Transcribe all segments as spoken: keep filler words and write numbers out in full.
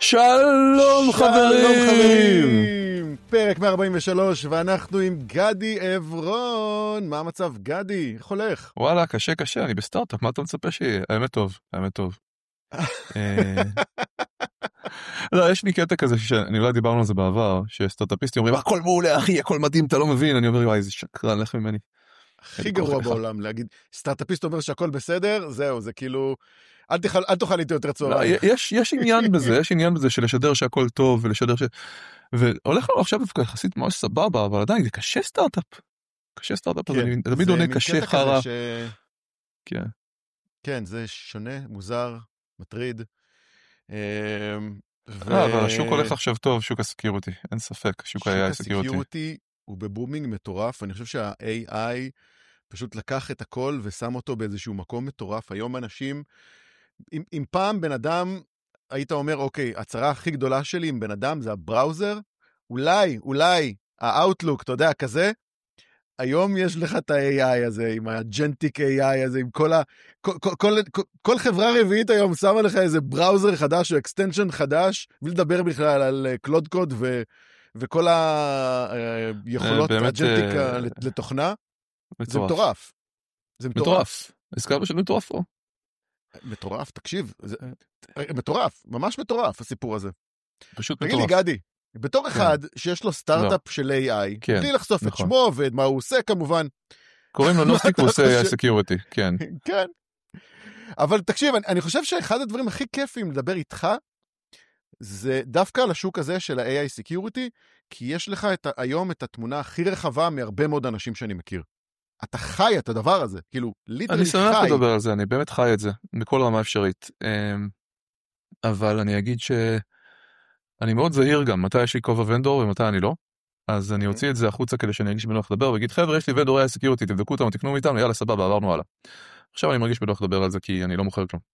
שלום חברים! פרק מאה ארבעים ושלוש, ואנחנו עם גדי עברון. מה המצב, גדי? איך הולך? וואלה, קשה קשה, אני בסטארט-אפ, מה אתה מצפה שיהיה? האמת טוב, האמת טוב. לא, יש לי קטע כזה, שאני אולי דיברנו על זה בעבר, שסטארט-אפיסטים אומרים, הכל מעולה אחי, הכל מדהים, אתה לא מבין. אני אומר, וואי, איזה שקרן, לך ממני. הכי גרוע בעולם, להגיד, סטארט-אפיסט אומר שהכל בסדר, זהו, זה כאילו... אל תאכל, אל תאכל איתי יותר צהריים. יש, יש עניין בזה, יש עניין בזה של לשדר שהכל טוב, ולשדר ש... והולך לנו עכשיו יחסית ממש סבבה, אבל עדיין זה קשה סטארט-אפ. קשה סטארט-אפ, אז אני תמיד עונה קשה חרה. כן. כן, זה שונה, מוזר, מטריד. אבל השוק הולך עכשיו טוב, שוק הסקיוריטי, אין ספק, שוק ה-איי איי סקיוריטי. שוק הסקיוריטי הוא בבומינג מטורף, אני חושב שה-איי איי פשוט לקח את הכל ושם אותו באיזשהו מקום מטורף. היום אנשים... אם, אם פעם בן אדם, היית אומר, אוקיי, הצרה הכי גדולה שלי עם בן אדם זה הבראוזר, אולי, אולי, האוטלוק, אתה יודע, כזה, היום יש לך את ה-איי איי הזה, עם הג'נטיק איי איי הזה, עם כל ה... כל, כל, כל, כל, כל חברה רביעית היום שמה לך איזה בראוזר חדש או אקסטנשן חדש, ולדבר בכלל על קלוד קוד ו, וכל היכולות הג'נטיק לתוכנה. זה מטורף. זה מטורף. הזכר בשביל מטורף פה. מטורף, תקשיב, זה מטורף, ממש מטורף הסיפור הזה. פשוט תגיד מטורף. לי גדי, בתור אחד שיש לו סטארט-אפ של איי איי, בלי לחשוף את שמו ומה הוא עושה כמובן. קוראים לו נוסטיק, הוא עושה איי איי סקיוריטי, כן. כן. אבל תקשיב, אני חושב שאחד הדברים הכי כיפים לדבר איתך, זה דווקא על השוק הזה של ה-איי איי סקיוריטי, כי יש לך היום את התמונה הכי רחבה מהרבה מאוד אנשים שאני מכיר. אתה חי את הדבר הזה, כאילו, ליטרלי חי. אני שמח לדבר על זה, אני באמת חי את זה, בכל רמה אפשרית. אבל אני אגיד שאני מאוד זהיר גם, מתי יש לי כובע ונדור ומתי אני לא. אז אני אוציא את זה החוצה כדי שאני ארגיש בנוח לדבר, ואגיד, חבר'ה, יש לי ונדור איי איי סקיוריטי, תבדקו אותם, תקנו איתם, יאללה, סבבה, עברנו הלאה. עכשיו אני מרגיש בנוח לדבר על זה, כי אני לא מוכר כלום.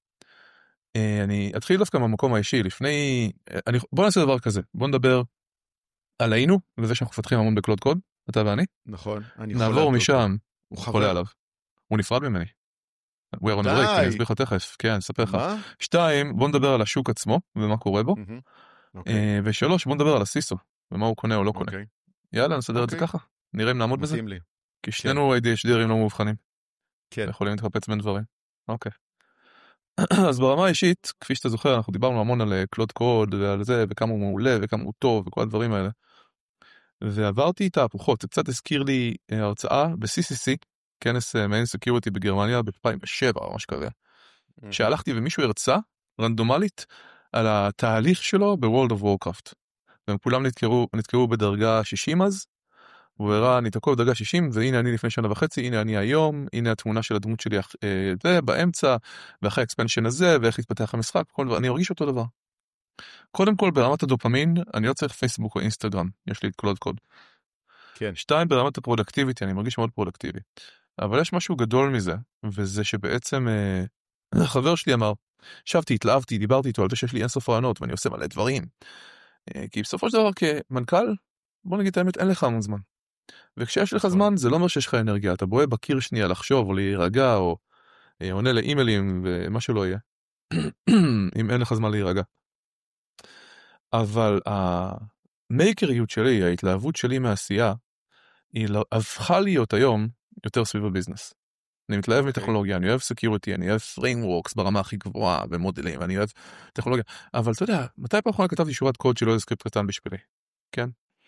אני אתחיל דווקא מהמקום האישי, לפני... בוא נעשה דבר כזה, בוא נדבר על היינו, וזה שאנחנו מפתחים המון בקלוד קוד, אתה ואני. נכון. נעבור משם. הוא חולה עליו. הוא נפרד ממני. We are on a break, אני אסביר לך תכף. כן, אספר לך. שתיים, בוא נדבר על השוק עצמו, ומה קורה בו. ושלוש, בוא נדבר על הסיסו, ומה הוא קונה או לא קונה. יאללה, נסדר את זה ככה. נראה אם נעמוד בזה. כי שנינו איי די אייץ' די-רים לא מאובחנים. כן. יכולים להתחפץ בין דברים. אוקיי. אז ברמה האישית, כפי שאתה זוכר, אנחנו דיברנו המון על קלוד קוד, ועל זה, וכמה הוא מעולה, וכמה הוא טוב, וכל הדברים האלה. ועברתי את ההפוכות, זה קצת הזכיר לי הרצאה ב-סי סי סי, כנס מיין סקיוריטי בגרמניה ב-אלפיים ושבע או משהו כזה, שהלכתי ומישהו הרצה רנדומלית על התהליך שלו ב-World of Warcraft, והם כולם נתקרו, נתקרו בדרגה שישים אז, הוא הראה, אני תקוע בדרגה שישים, והנה אני לפני שנה וחצי, הנה אני היום, הנה התמונה של הדמות שלי זה, באמצע, ואחרי האקספנשן הזה, ואיך להתפתח המשחק, כל, אני ארגיש אותו דבר. קודם כל, ברמת הדופמין, אני לא צריך פייסבוק או אינסטגרם, יש לי את קלוד קוד. כן. שתיים, ברמת הפרודקטיביטי, אני מרגיש מאוד פרודקטיבי. אבל יש משהו גדול מזה, וזה שבעצם, אה, חבר שלי אמר, שבתי, התלהבתי, דיברתי איתו על זה שיש לי אינסוף רעיונות, ואני עושה מלא דברים. אה, כי בסופו של דבר, כמנכ"ל, בוא נגיד את האמת, אין לך המון זמן. וכשיש לך זמן, זה לא אומר שיש לך אנרגיה, אתה בואה בקיר שנייה לחשוב, או להירגע, או אה, עונה לאימיילים, ומה שלא יהיה. אם אין לך זמן להירגע. אבל המייקריות שלי, ההתלהבות שלי מהעשייה, היא הפכה להיות היום יותר סביב הביזנס. אני מתלהב מטכנולוגיה, אני אוהב סקיוריטי, אני אוהב frameworks ברמה הכי גבוהה, ומודלים, ואני אוהב טכנולוגיה. אבל אתה יודע, מתי פעם אחרונה כתבתי שורת קוד שלא איזה סקריפט קטן בשבילי? כן?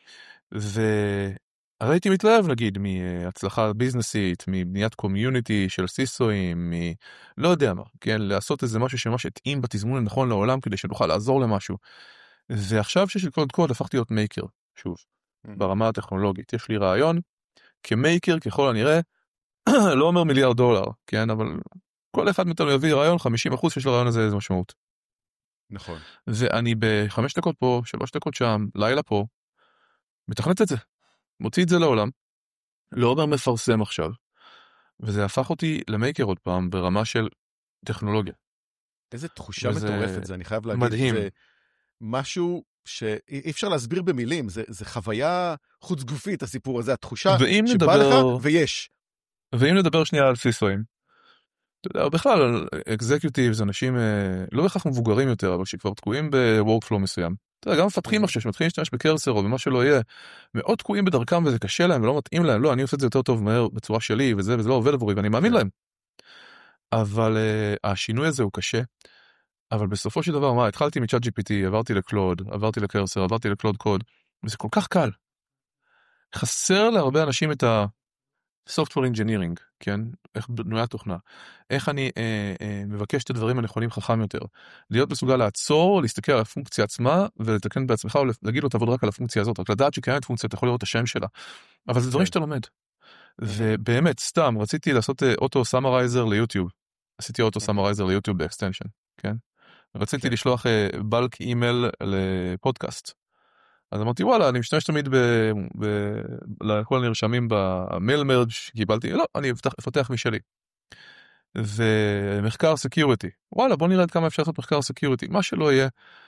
והרי הייתי מתלהב, נגיד, מהצלחה ביזנסית, מבניית קומיוניטי של סיסויים, מ... לא יודע מה, כן? לעשות איזה משהו שממש התאים בתזמון הנכון לעולם, כדי שנוכל לעזור למשהו. ועכשיו שיש לי קוד קוד, הפכתי להיות מייקר, שוב, ברמה הטכנולוגית. יש לי רעיון, כמייקר, ככל הנראה, לא אומר מיליארד דולר, כן, אבל כל אחד מאיתנו יביא רעיון, חמישים אחוז שיש לרעיון הזה איזו משמעות. נכון. ואני בחמש דקות פה, שלוש דקות שם, לילה פה, מתכנת את זה, מוציא את זה לעולם, לא אומר מפרסם עכשיו, וזה הפך אותי למייקר עוד פעם, ברמה של טכנולוגיה. איזה תחושה מטורפת זה, אני חייב להגיד. מדהים. זה משהו שאי אפשר להסביר במילים, זה, זה חוויה חוץ גופית, הסיפור הזה, התחושה שבא נדבר... לך ויש. ואם נדבר שנייה על סיסויים, אתה יודע, בכלל, אקזקיוטיב זה אנשים לא בכך מבוגרים יותר, אבל שכבר תקועים בוורקפלו מסוים. אתה יודע, גם מפתחים עכשיו, שמתחילים להשתמש בקרסר או במה שלא יהיה, מאוד תקועים בדרכם וזה קשה להם ולא מתאים להם, לא, אני עושה את זה יותר טוב מהר בצורה שלי וזה, וזה לא עובד עבורי ואני מאמין להם. אבל השינוי הזה הוא קשה, אבל בסופו של דבר, מה, התחלתי מצ'אט ג'י פי טי, עברתי לקלוד, עברתי לקרסר, עברתי לקלוד קוד, וזה כל כך קל. חסר להרבה אנשים את ה software engineering, כן? איך בנויה תוכנה. איך אני אה, אה, מבקש את הדברים הנכונים חכם יותר. להיות מסוגל לעצור, להסתכל על הפונקציה עצמה, ולתקן בעצמך, או להגיד לו תעבוד רק על הפונקציה הזאת, רק לדעת שקיימת פונקציה, אתה יכול לראות את השם שלה. אבל זה דברים שאתה לומד. ובאמת, סתם, רציתי לעשות אוטו סאמרייזר ליוטיוב. עשיתי אוטו סאמרייזר ליוטיוב באקסטנשן, כן? רציתי לשלוח בלק אימייל לפודקאסט. אז אמרתי, וואלה, אני משתמש תמיד לכל הנרשמים במייל מרג' שקיבלתי, לא, אני אפתח משלי. ומחקר סקיוריטי, וואלה, בוא נראה עד כמה אפשר לעשות מחקר סקיוריטי, מה שלא יהיה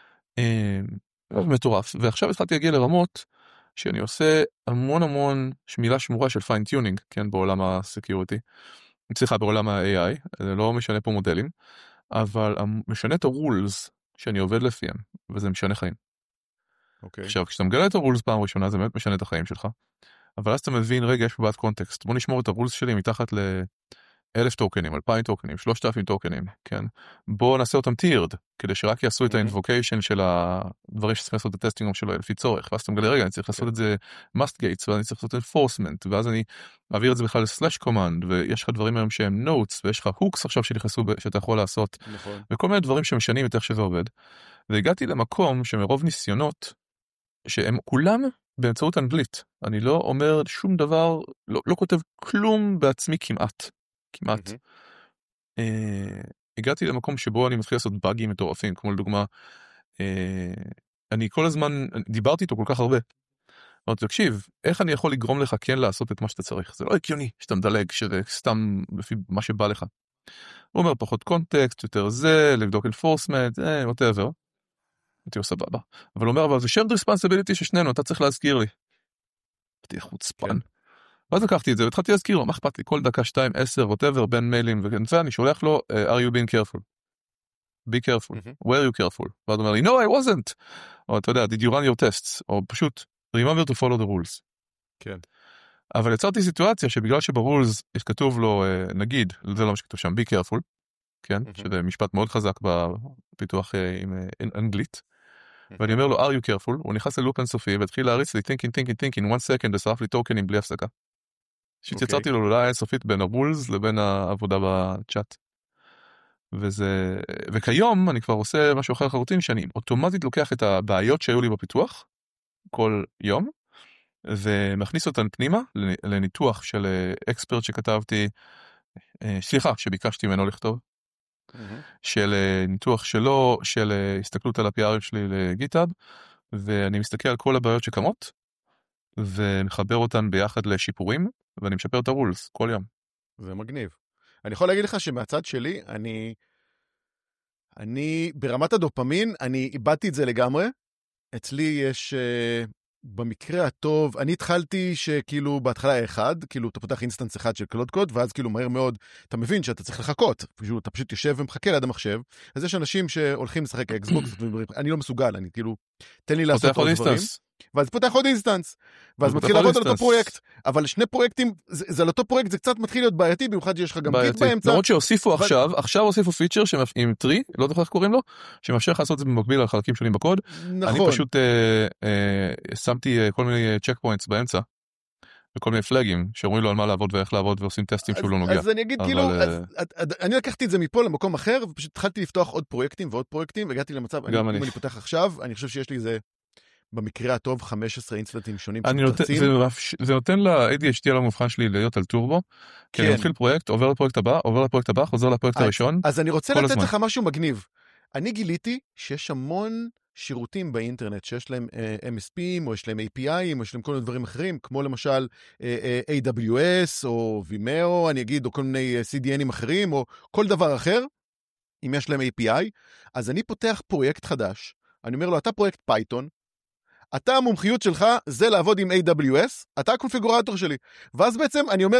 מטורף. ועכשיו התחלתי להגיע לרמות שאני עושה המון המון שמילה שמורה של פיינטיונינג, כן, בעולם הסקיוריטי. צריכה בעולם ה-איי איי, זה לא משנה פה מודלים, אבל משנה את הרולס שאני עובד לפיהם, וזה משנה חיים. Okay. עכשיו, כשאתה מגלה את הרולס פעם ראשונה, זה באמת משנה את החיים שלך, אבל אז אתה מבין, רגע, יש פה בעד קונטקסט, בוא נשמור את הרולס שלי מתחת לאלף טוקנים, אלפיים טוקנים, שלושת אלפים טוקנים, כן? בוא נעשה אותם טירד, כדי שרק יעשו את האינבוקיישן של הדברים שצריך לעשות את הטסטינג שלו לפי צורך, ואז אתה מגלה, רגע, אני צריך לעשות את זה must gates, ואז אני צריך לעשות enforcement, ואז אני אעביר את זה בכלל לסלאש קומנד, ויש לך דברים היום שהם notes, ויש לך hooks עכשיו שנכנסו, שאתה יכול לעשות, וכל מיני דברים שמשנים את איך שזה עובד. והגעתי למקום שמרוב ניסיונות שהם כולם באמצעות אנגלית. אני לא אומר שום דבר, לא, לא כותב כלום בעצמי כמעט. כמעט. Mm-hmm. אה, הגעתי למקום שבו אני מתחיל לעשות באגים מטורפים, כמו לדוגמה, אה, אני כל הזמן, דיברתי איתו כל כך הרבה. אמרתי, תקשיב, איך אני יכול לגרום לך כן לעשות את מה שאתה צריך? זה לא הגיוני שאתה מדלג, שזה סתם לפי מה שבא לך. הוא אומר, פחות קונטקסט, יותר זה, לבדוק enforcement, אה, whatever. הייתי עושה סבבה. אבל הוא אומר, אבל זה shared responsibility ששנינו, אתה צריך להזכיר לי. הייתי חוצפן. ואז לקחתי את זה, והתחלתי להזכיר לו, מה אכפת לי? כל דקה, שתיים, עשר, whatever, בין מיילים, ואני שולח לו, are you being careful? be careful. were you careful? ואז הוא אומר לי, no, I wasn't. או אתה יודע, did you run your tests? או פשוט, remember to follow the rules. כן. אבל יצרתי סיטואציה שבגלל שברולס כתוב לו, נגיד, זה לא מה שכתוב שם, be careful, כן? שזה משפט מאוד חזק בפיתוח עם אנגלית. ואני אומר לו, are you careful? הוא נכנס ללופ אינסופי, והתחיל להריץ לי, thinking, thinking, thinking, one second, ושרף לי טוקנים בלי הפסקה. שיצרתי לו אולי אינסופית בין הרולס לבין העבודה בצ'אט. וזה, וכיום אני כבר עושה משהו אחר לחלוטין, שאני אוטומטית לוקח את הבעיות שהיו לי בפיתוח, כל יום, ומכניס אותן פנימה, לניתוח של אקספרט שכתבתי, סליחה, שביקשתי ממנו לכתוב, של ניתוח שלו, של הסתכלות על ה-פי אר שלי לגיטאב, ואני מסתכל על כל הבעיות שקמות, ומחבר אותן ביחד לשיפורים, ואני משפר את הרולס כל יום. זה מגניב. אני יכול להגיד לך שמהצד שלי, אני, אני ברמת הדופמין, אני איבדתי את זה לגמרי. אצלי יש, uh, במקרה הטוב, אני התחלתי שכאילו בהתחלה אחד, כאילו אתה פותח אינסטנס אחד של קלוד קוד, ואז כאילו מהר מאוד, אתה מבין שאתה צריך לחכות, אתה פשוט יושב ומחכה ליד המחשב, אז יש אנשים שהולכים לשחק אקסבוקס, אני לא מסוגל, אני כאילו, תן לי לעשות עוד דברים. ואז פותח עוד אינסטנס, ואז מתחיל לעבוד על אותו פרויקט, אבל שני פרויקטים, זה, זה על אותו פרויקט, זה קצת מתחיל להיות בעייתי, במיוחד שיש לך גם גיט באמצע. למרות שהוסיפו אבל... עכשיו, עכשיו הוסיפו פיצ'ר עם טרי, לא זוכר איך קוראים לו, שמאפשר לך לעשות את זה במקביל על חלקים שונים בקוד. נכון. אני פשוט אה, אה, שמתי אה, כל מיני צ'ק פוינטס באמצע, וכל מיני פלאגים, שאומרים לו על מה לעבוד ואיך לעבוד, ועושים טסטים שהוא לא נוגע. אז אני אגיד אבל... כאילו, אז, אז, אני לקחתי את זה מפה למקום אחר, ופשוט התחלתי לפתוח עוד פרויקטים ועוד פרויקטים, והגעתי למצב, אני, אני. אם אני פותח עכשיו, אני חושב שיש לי זה במקרה הטוב חמישה עשרה אינסטנטים שונים שמתרצים. זה נותן ל-איי די אייץ' די על המבחן שלי להיות על טורבו, כי אני מתחיל פרויקט, עובר לפרויקט הבא, עובר לפרויקט הבא, חוזר לפרויקט הראשון. אז אני רוצה לתת לך משהו מגניב. אני גיליתי שיש המון שירותים באינטרנט, שיש להם אם אס פי'ים, או יש להם איי פי אי'ים, או יש להם כל מיני דברים אחרים, כמו למשל איי דאבליו אס, או Vimeo, אני אגיד, או כל מיני סי די אנים אחרים, או כל דבר אחר, אם יש להם איי פי איי. אז אני פותח פרויקט חדש, אני אומר לו, אתה פרויקט פייתון, אתה המומחיות שלך זה לעבוד עם איי דאבליו אס, אתה הקונפיגורטור שלי. ואז בעצם אני אומר לו,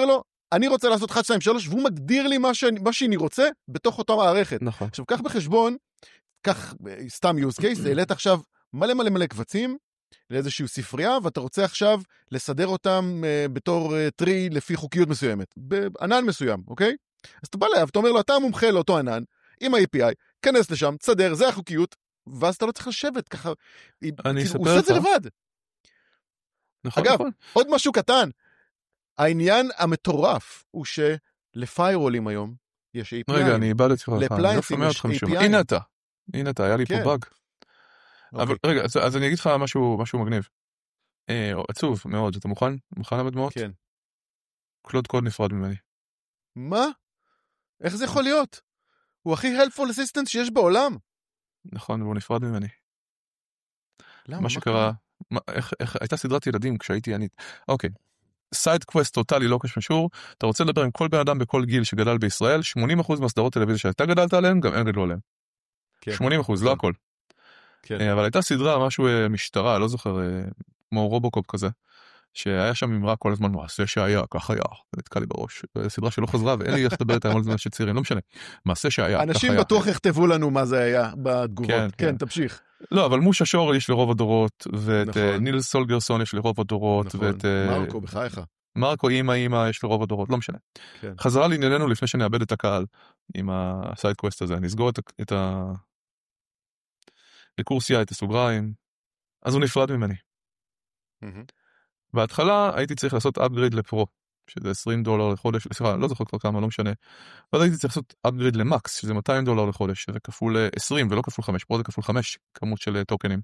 אני רוצה לעשות אחת, שתיים, שלוש, והוא מגדיר לי מה שאני, מה שאני רוצה בתוך אותה מערכת. נכון. עכשיו, קח בחשבון, קח סתם use case, העלית עכשיו מלא מלא מלא קבצים, לאיזושהי ספרייה, ואתה רוצה עכשיו לסדר אותם uh, בתור uh, טרי לפי חוקיות מסוימת, בענן מסוים, אוקיי? אז אתה בא אליו, אתה אומר לו, אתה מומחה לאותו ענן, עם ה-איי פי איי, כנס לשם, תסדר, זה החוקיות, ואז אתה לא צריך לשבת ככה. אני כאילו, אספר הוא עושה את זה לך. לבד. נכון, אגב, נכון. עוד משהו קטן, העניין המטורף הוא שלפיירולים היום יש איי פי איי. רגע, אני איבדתי לך, אני לא שומע אותך משום. הנה אתה, הנה אתה, היה לי פה באג. אבל רגע, אז אני אגיד לך משהו מגניב. עצוב מאוד, אתה מוכן? מוכן למדמעות? כן. קלוד קוד נפרד ממני. מה? איך זה יכול להיות? הוא הכי helpful assistant שיש בעולם. נכון, והוא נפרד ממני. למה? מה שקרה, הייתה סדרת ילדים כשהייתי אני, אוקיי. סייד קווסט טוטלי לא קשור, אתה רוצה לדבר עם כל בן אדם בכל גיל שגדל בישראל, שמונים אחוז מהסדרות טלוויזיה שאתה גדלת עליהן, גם הם גדלו עליהן. שמונים אחוז, לא הכל. אבל הייתה סדרה, משהו משטרה, לא זוכר, כמו רובוקופ כזה, שהיה שם אמרה כל הזמן, מעשה שהיה, כך היה, זה נתקע לי בראש, סדרה שלא חזרה, ואין לי איך לדבר איתה על זמן שצעירים, לא משנה, מעשה שהיה, כך היה. אנשים בטוח יכתבו לנו מה זה היה בתגובות, כן, תמשיך. לא, אבל מושה שור יש לרוב הדורות, ואת ניל סולגרסון יש לרוב הדורות, ואת מרקו, בחייך. מרקו, אימא, אימא, יש לרוב הדורות, לא משנה. חזרה לענייננו לפני שנאבד את הקהל, עם הסייד קווסט הזה, נסגור את ה... לקורסיה, את הסוגריים, אז הוא נפרד ממני. בהתחלה הייתי צריך לעשות upgrade לפרו, שזה עשרים דולר לחודש, סליחה, לא זוכר כבר כמה, לא משנה. ואז הייתי צריך לעשות upgrade למקס, שזה מאתיים דולר לחודש, שזה כפול עשרים ולא כפול חמש, פה זה כפול חמש, כמות של טוקנים.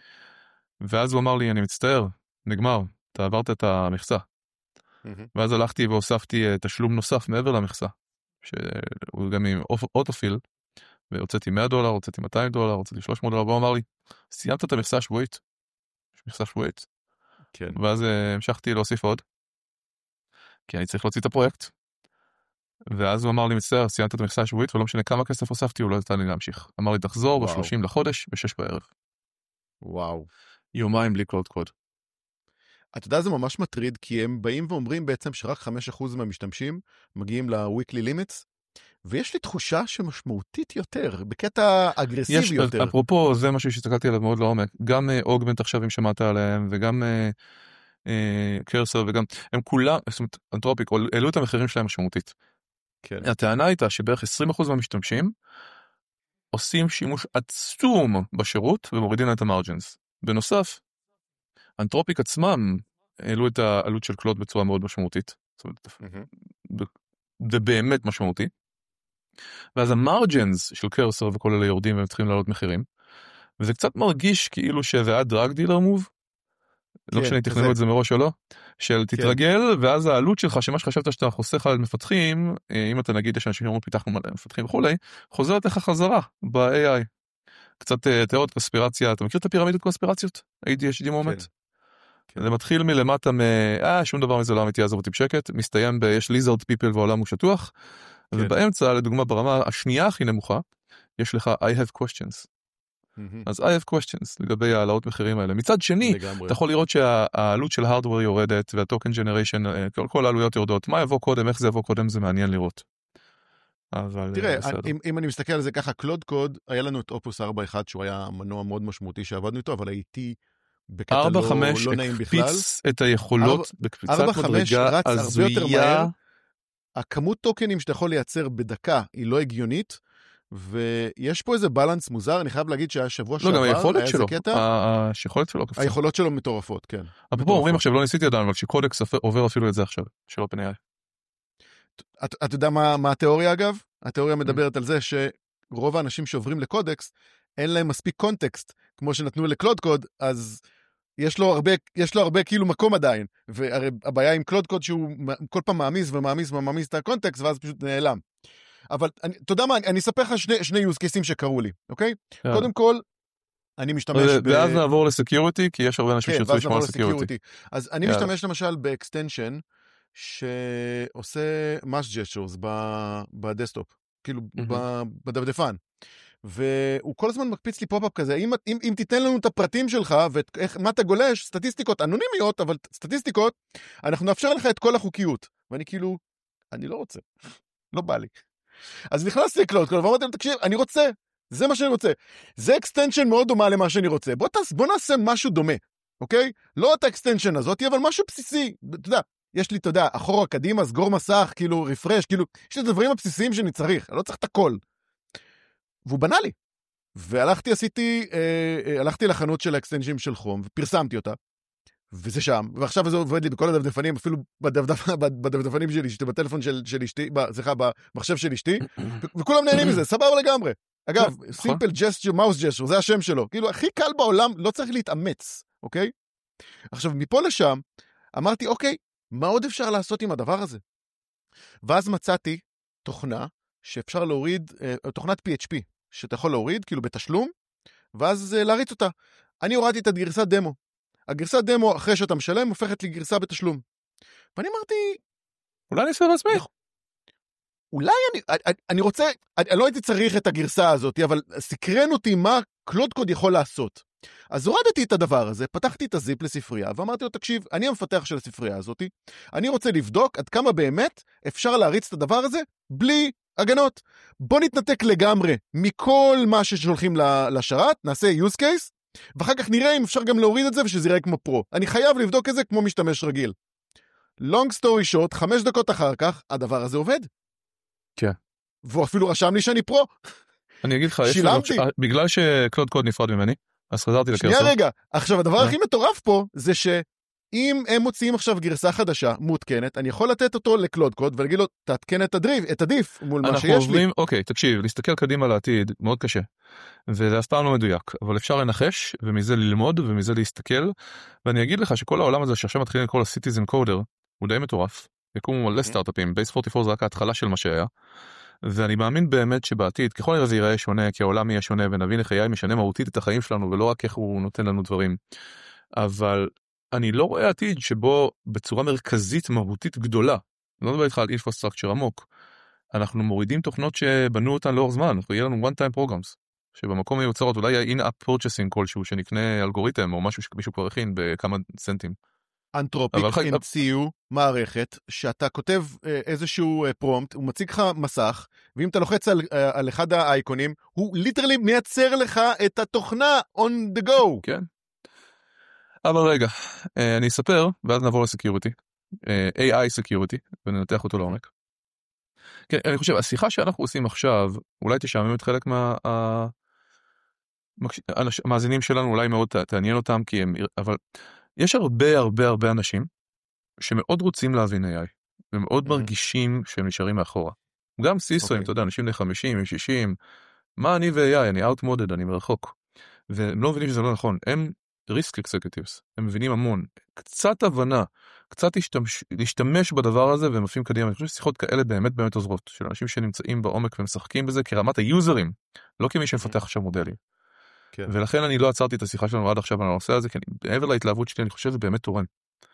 ואז הוא אמר לי, אני מצטער, נגמר, אתה עברת את המכסה. ואז הלכתי והוספתי תשלום נוסף מעבר למכסה, שהוא גם עם אוטופיל, והוצאתי מאה דולר, הוצאתי מאתיים דולר, הוצאתי שלוש מאות דולר, והוא אמר לי, סיימת את המכסה השבועית? יש מכסה שבועית. כן. ואז המשכתי להוסיף עוד, כי אני צריך להוציא את הפרויקט. ואז הוא אמר לי, מצטער, סיימת את המכסה השבועית, ולא משנה כמה כסף הוספתי, הוא לא נתן לי להמשיך. אמר לי, תחזור ב-שלושים לחודש, ב-שש בערב. וואו. יומיים בלי קלוד קוד. אתה יודע, זה ממש מטריד, כי הם באים ואומרים בעצם שרק חמישה אחוז מהמשתמשים מגיעים ל-weekly limits, ויש לי תחושה שמשמעותית יותר, בקטע אגרסיבי יש, יותר. אפרופו, זה משהו שהסתכלתי עליו מאוד לעומק, גם אוגמנט עכשיו אם שמעת עליהם, וגם קרסר, וגם, הם כולם, זאת אומרת, אנתרופיק, העלו את המחירים שלהם משמעותית. כן. הטענה הייתה שבערך עשרים אחוז מהמשתמשים, עושים שימוש עצום בשירות, ומורידים את המרג'נס. בנוסף, אנתרופיק עצמם, העלו את העלות של קלוד בצורה מאוד משמעותית. זאת אומרת, זה באמת משמעותי. ואז המרג'נס של קרסר וכל אלה יורדים והם צריכים לעלות מחירים. וזה קצת מרגיש כאילו שזה היה דרג דילר מוב. לא משנה, תכננו את זה מראש או לא. של תתרגל, ואז העלות שלך, שמה שחשבת שאתה חוסך על מפתחים, אם אתה נגיד יש אנשים שאומרים פיתחנו מלא מפתחים וכולי, חוזרת לך חזרה ב-איי איי. קצת תיאוריות קונספירציה. אתה מכיר את הפירמידות קונספירציות? ה-איי די אייץ' די מומנט? זה מתחיל מלמטה מ... אה, שום דבר מזה לא אמיתי, עזוב אותי בשקט. מסתיים ב... יש ליזרד פיפל והעולם הוא שטוח. כן. ובאמצע, לדוגמה, ברמה השנייה הכי נמוכה, יש לך I have questions. Mm-hmm. אז I have questions לגבי העלאות מחירים האלה. מצד שני, לגמרי. אתה יכול לראות שהעלות של hardware יורדת, והטוקן ג'נריישן, כל, כל העלויות יורדות. מה יבוא קודם, איך זה יבוא קודם, זה מעניין לראות. אבל תראה, אם, אם אני מסתכל על זה ככה, קלוד קוד, היה לנו את אופוס ארבע נקודה אחת, שהוא היה מנוע מאוד משמעותי שעבדנו איתו, אבל הייתי בקטע לא, לא נעים בכלל. ארבע חמש הקפיץ את היכולות בקפיצת מדרגה הזויה. הכמות טוקנים שאתה יכול לייצר בדקה היא לא הגיונית, ויש פה איזה בלנס מוזר, אני חייב להגיד שהשבוע שעבר, לא, גם היכולת שלו, היכולת שלו קפצה. היכולות שלו מטורפות, כן. אפרופו, אומרים עכשיו, לא ניסיתי עדיין, אבל שקודקס עובר אפילו את זה עכשיו, של OpenAI. אתה יודע מה התיאוריה אגב? התיאוריה מדברת על זה שרוב האנשים שעוברים לקודקס, אין להם מספיק קונטקסט, כמו שנתנו לקלוד קוד, אז יש לו הרבה, יש לו הרבה כאילו מקום עדיין, והרי הבעיה עם קלוד קוד שהוא כל פעם מאמיז ומאמיז ומאמיז את הקונטקסט, ואז פשוט נעלם. אבל אני, אתה יודע מה, אני אספר לך שני, שני use cases שקראו לי, אוקיי? Yeah. קודם כל, אני משתמש ב... ואז נעבור לסקיוריטי, כי יש הרבה אנשים כן, שירצו לשמוע לסקיוריטי. אז אני yeah. משתמש למשל באקסטנשן, שעושה mass gestures בדסטופ, כאילו mm-hmm. בדפדפן. והוא כל הזמן מקפיץ לי פופ-אפ כזה, אם, אם, אם תיתן לנו את הפרטים שלך, ומה אתה גולש, סטטיסטיקות אנונימיות, אבל סטטיסטיקות, אנחנו נאפשר לך את כל החוקיות. ואני כאילו, אני לא רוצה, לא בא לי. אז נכנסתי לקלוד קוד, ואמרתי להם, תקשיב, אני רוצה, זה מה שאני רוצה. זה אקסטנשן מאוד דומה למה שאני רוצה. בוא, תס, בוא נעשה משהו דומה, אוקיי? לא את האקסטנשן הזאת, אבל משהו בסיסי. אתה יודע, יש לי, אתה יודע, אחורה, קדימה, סגור מסך, כאילו, רפרש, כאילו, יש לי את הדברים הבסיסיים שאני צריך, אני לא צריך את הכל. והוא בנה לי. והלכתי, עשיתי, אה, אה, הלכתי לחנות של האקסטנשנים של חום, ופרסמתי אותה, וזה שם, ועכשיו זה עובד לי בכל הדפדפנים, אפילו בדפדפ, בדפדפנים שלי, בטלפון של, של אשתי, סליחה, במחשב של אשתי, וכולם נהנים מזה, סבבה לגמרי. אגב, simple gesture, mouse gesture, זה השם שלו. כאילו, הכי קל בעולם, לא צריך להתאמץ, אוקיי? עכשיו, מפה לשם, אמרתי, אוקיי, מה עוד אפשר לעשות עם הדבר הזה? ואז מצאתי תוכנה שאפשר להוריד, תוכנת פי אייץ' פי, שאתה יכול להוריד, כאילו בתשלום, ואז להריץ אותה. אני הורדתי את הגרסת דמו. הגרסת דמו, אחרי שאתה משלם, הופכת לגרסה בתשלום. ואני אמרתי, אולי אני אעשה בעצמי. אולי אני, אני, אני רוצה, אני, אני לא הייתי צריך את הגרסה הזאת, אבל סקרן אותי מה קלוד קוד יכול לעשות. אז הורדתי את הדבר הזה, פתחתי את הזיפ לספרייה, ואמרתי לו, תקשיב, אני המפתח של הספרייה הזאת, אני רוצה לבדוק עד כמה באמת אפשר להריץ את הדבר הזה, בלי הגנות. בוא נתנתק לגמרי מכל מה ששולחים לשרת, נעשה use case, ואחר כך נראה אם אפשר גם להוריד את זה, ושזה יראה כמו פרו. אני חייב לבדוק את זה כמו משתמש רגיל. long story short, חמש דקות אחר כך, הדבר הזה עובד. כן. והוא אפילו רשם לי שאני פרו. אני אגיד לך, שילמתי. בגלל שקלוד קוד נפרד ממני, אז חזרתי לקרסור. שנייה רגע, עכשיו הדבר הכי מטורף פה, זה שאם הם מוציאים עכשיו גרסה חדשה, מותקנת, אני יכול לתת אותו לקלוד קוד, ולהגיד לו, תתקן את הדריב, את עדיף, מול מה שיש עוברים, לי. אוקיי, תקשיב, להסתכל קדימה לעתיד, מאוד קשה. וזה אף פעם לא מדויק, אבל אפשר לנחש, ומזה ללמוד, ומזה להסתכל, ואני אגיד לך שכל העולם הזה שעכשיו מתחילים לקרוא לסיטיזן קודר, הוא די מטורף. יקומו מלא סטארט-אפים, בייס ארבעים וארבע זה רק ההתחלה של מה שהיה, ואני מאמין באמת שבעתיד, ככל נראה זה ייראה שונה, כי העולם יהיה שונה, ונבין איך איי משנה מהותית את החיים שלנו, ולא רק איך הוא נותן לנו דברים. אבל אני לא רואה עתיד שבו בצורה מרכזית מהותית גדולה, לא מדבר איתך על אינפרסטרקצ'ר עמוק, אנחנו מורידים תוכנות שבנו אותן לאור זמן, אנחנו יהיה לנו one time programs, שבמקום מיוצרות אולי יהיה in-app purchasing כלשהו, שנקנה אלגוריתם או משהו שמישהו כבר הכין בכמה סנטים. אנתרופיק המציאו מערכת שאתה כותב איזשהו פרומפט, הוא מציג לך מסך, ואם אתה לוחץ על, על אחד האייקונים, הוא ליטרלי מייצר לך את התוכנה on the go. כן. אבל רגע, אני אספר, ואז נעבור לסקיוריטי, איי איי security, וננתח אותו לעומק. כן, אני חושב, השיחה שאנחנו עושים עכשיו, אולי תשעמם את חלק מה... המאזינים שלנו, אולי מאוד תעניין אותם, כי הם... אבל... יש הרבה הרבה הרבה אנשים שמאוד רוצים להבין איי איי, ומאוד mm-hmm. מרגישים שהם נשארים מאחורה. גם סיסוים, okay. אתה יודע, אנשים בני חמישים, שישים, מה אני ו-איי איי, אני outmoded, אני מרחוק. והם לא מבינים שזה לא נכון, הם risk executives, הם מבינים המון, קצת הבנה, קצת להשתמש, להשתמש בדבר הזה, והם מפים קדימה. אני חושב ששיחות כאלה באמת באמת עוזרות, של אנשים שנמצאים בעומק ומשחקים בזה, כרמת היוזרים, לא כמי שמפתח עכשיו מודלים. כן. ולכן אני לא עצרתי את השיחה שלנו עד עכשיו על הנושא הזה, כי מעבר להתלהבות שלי, אני חושב שזה באמת תורן.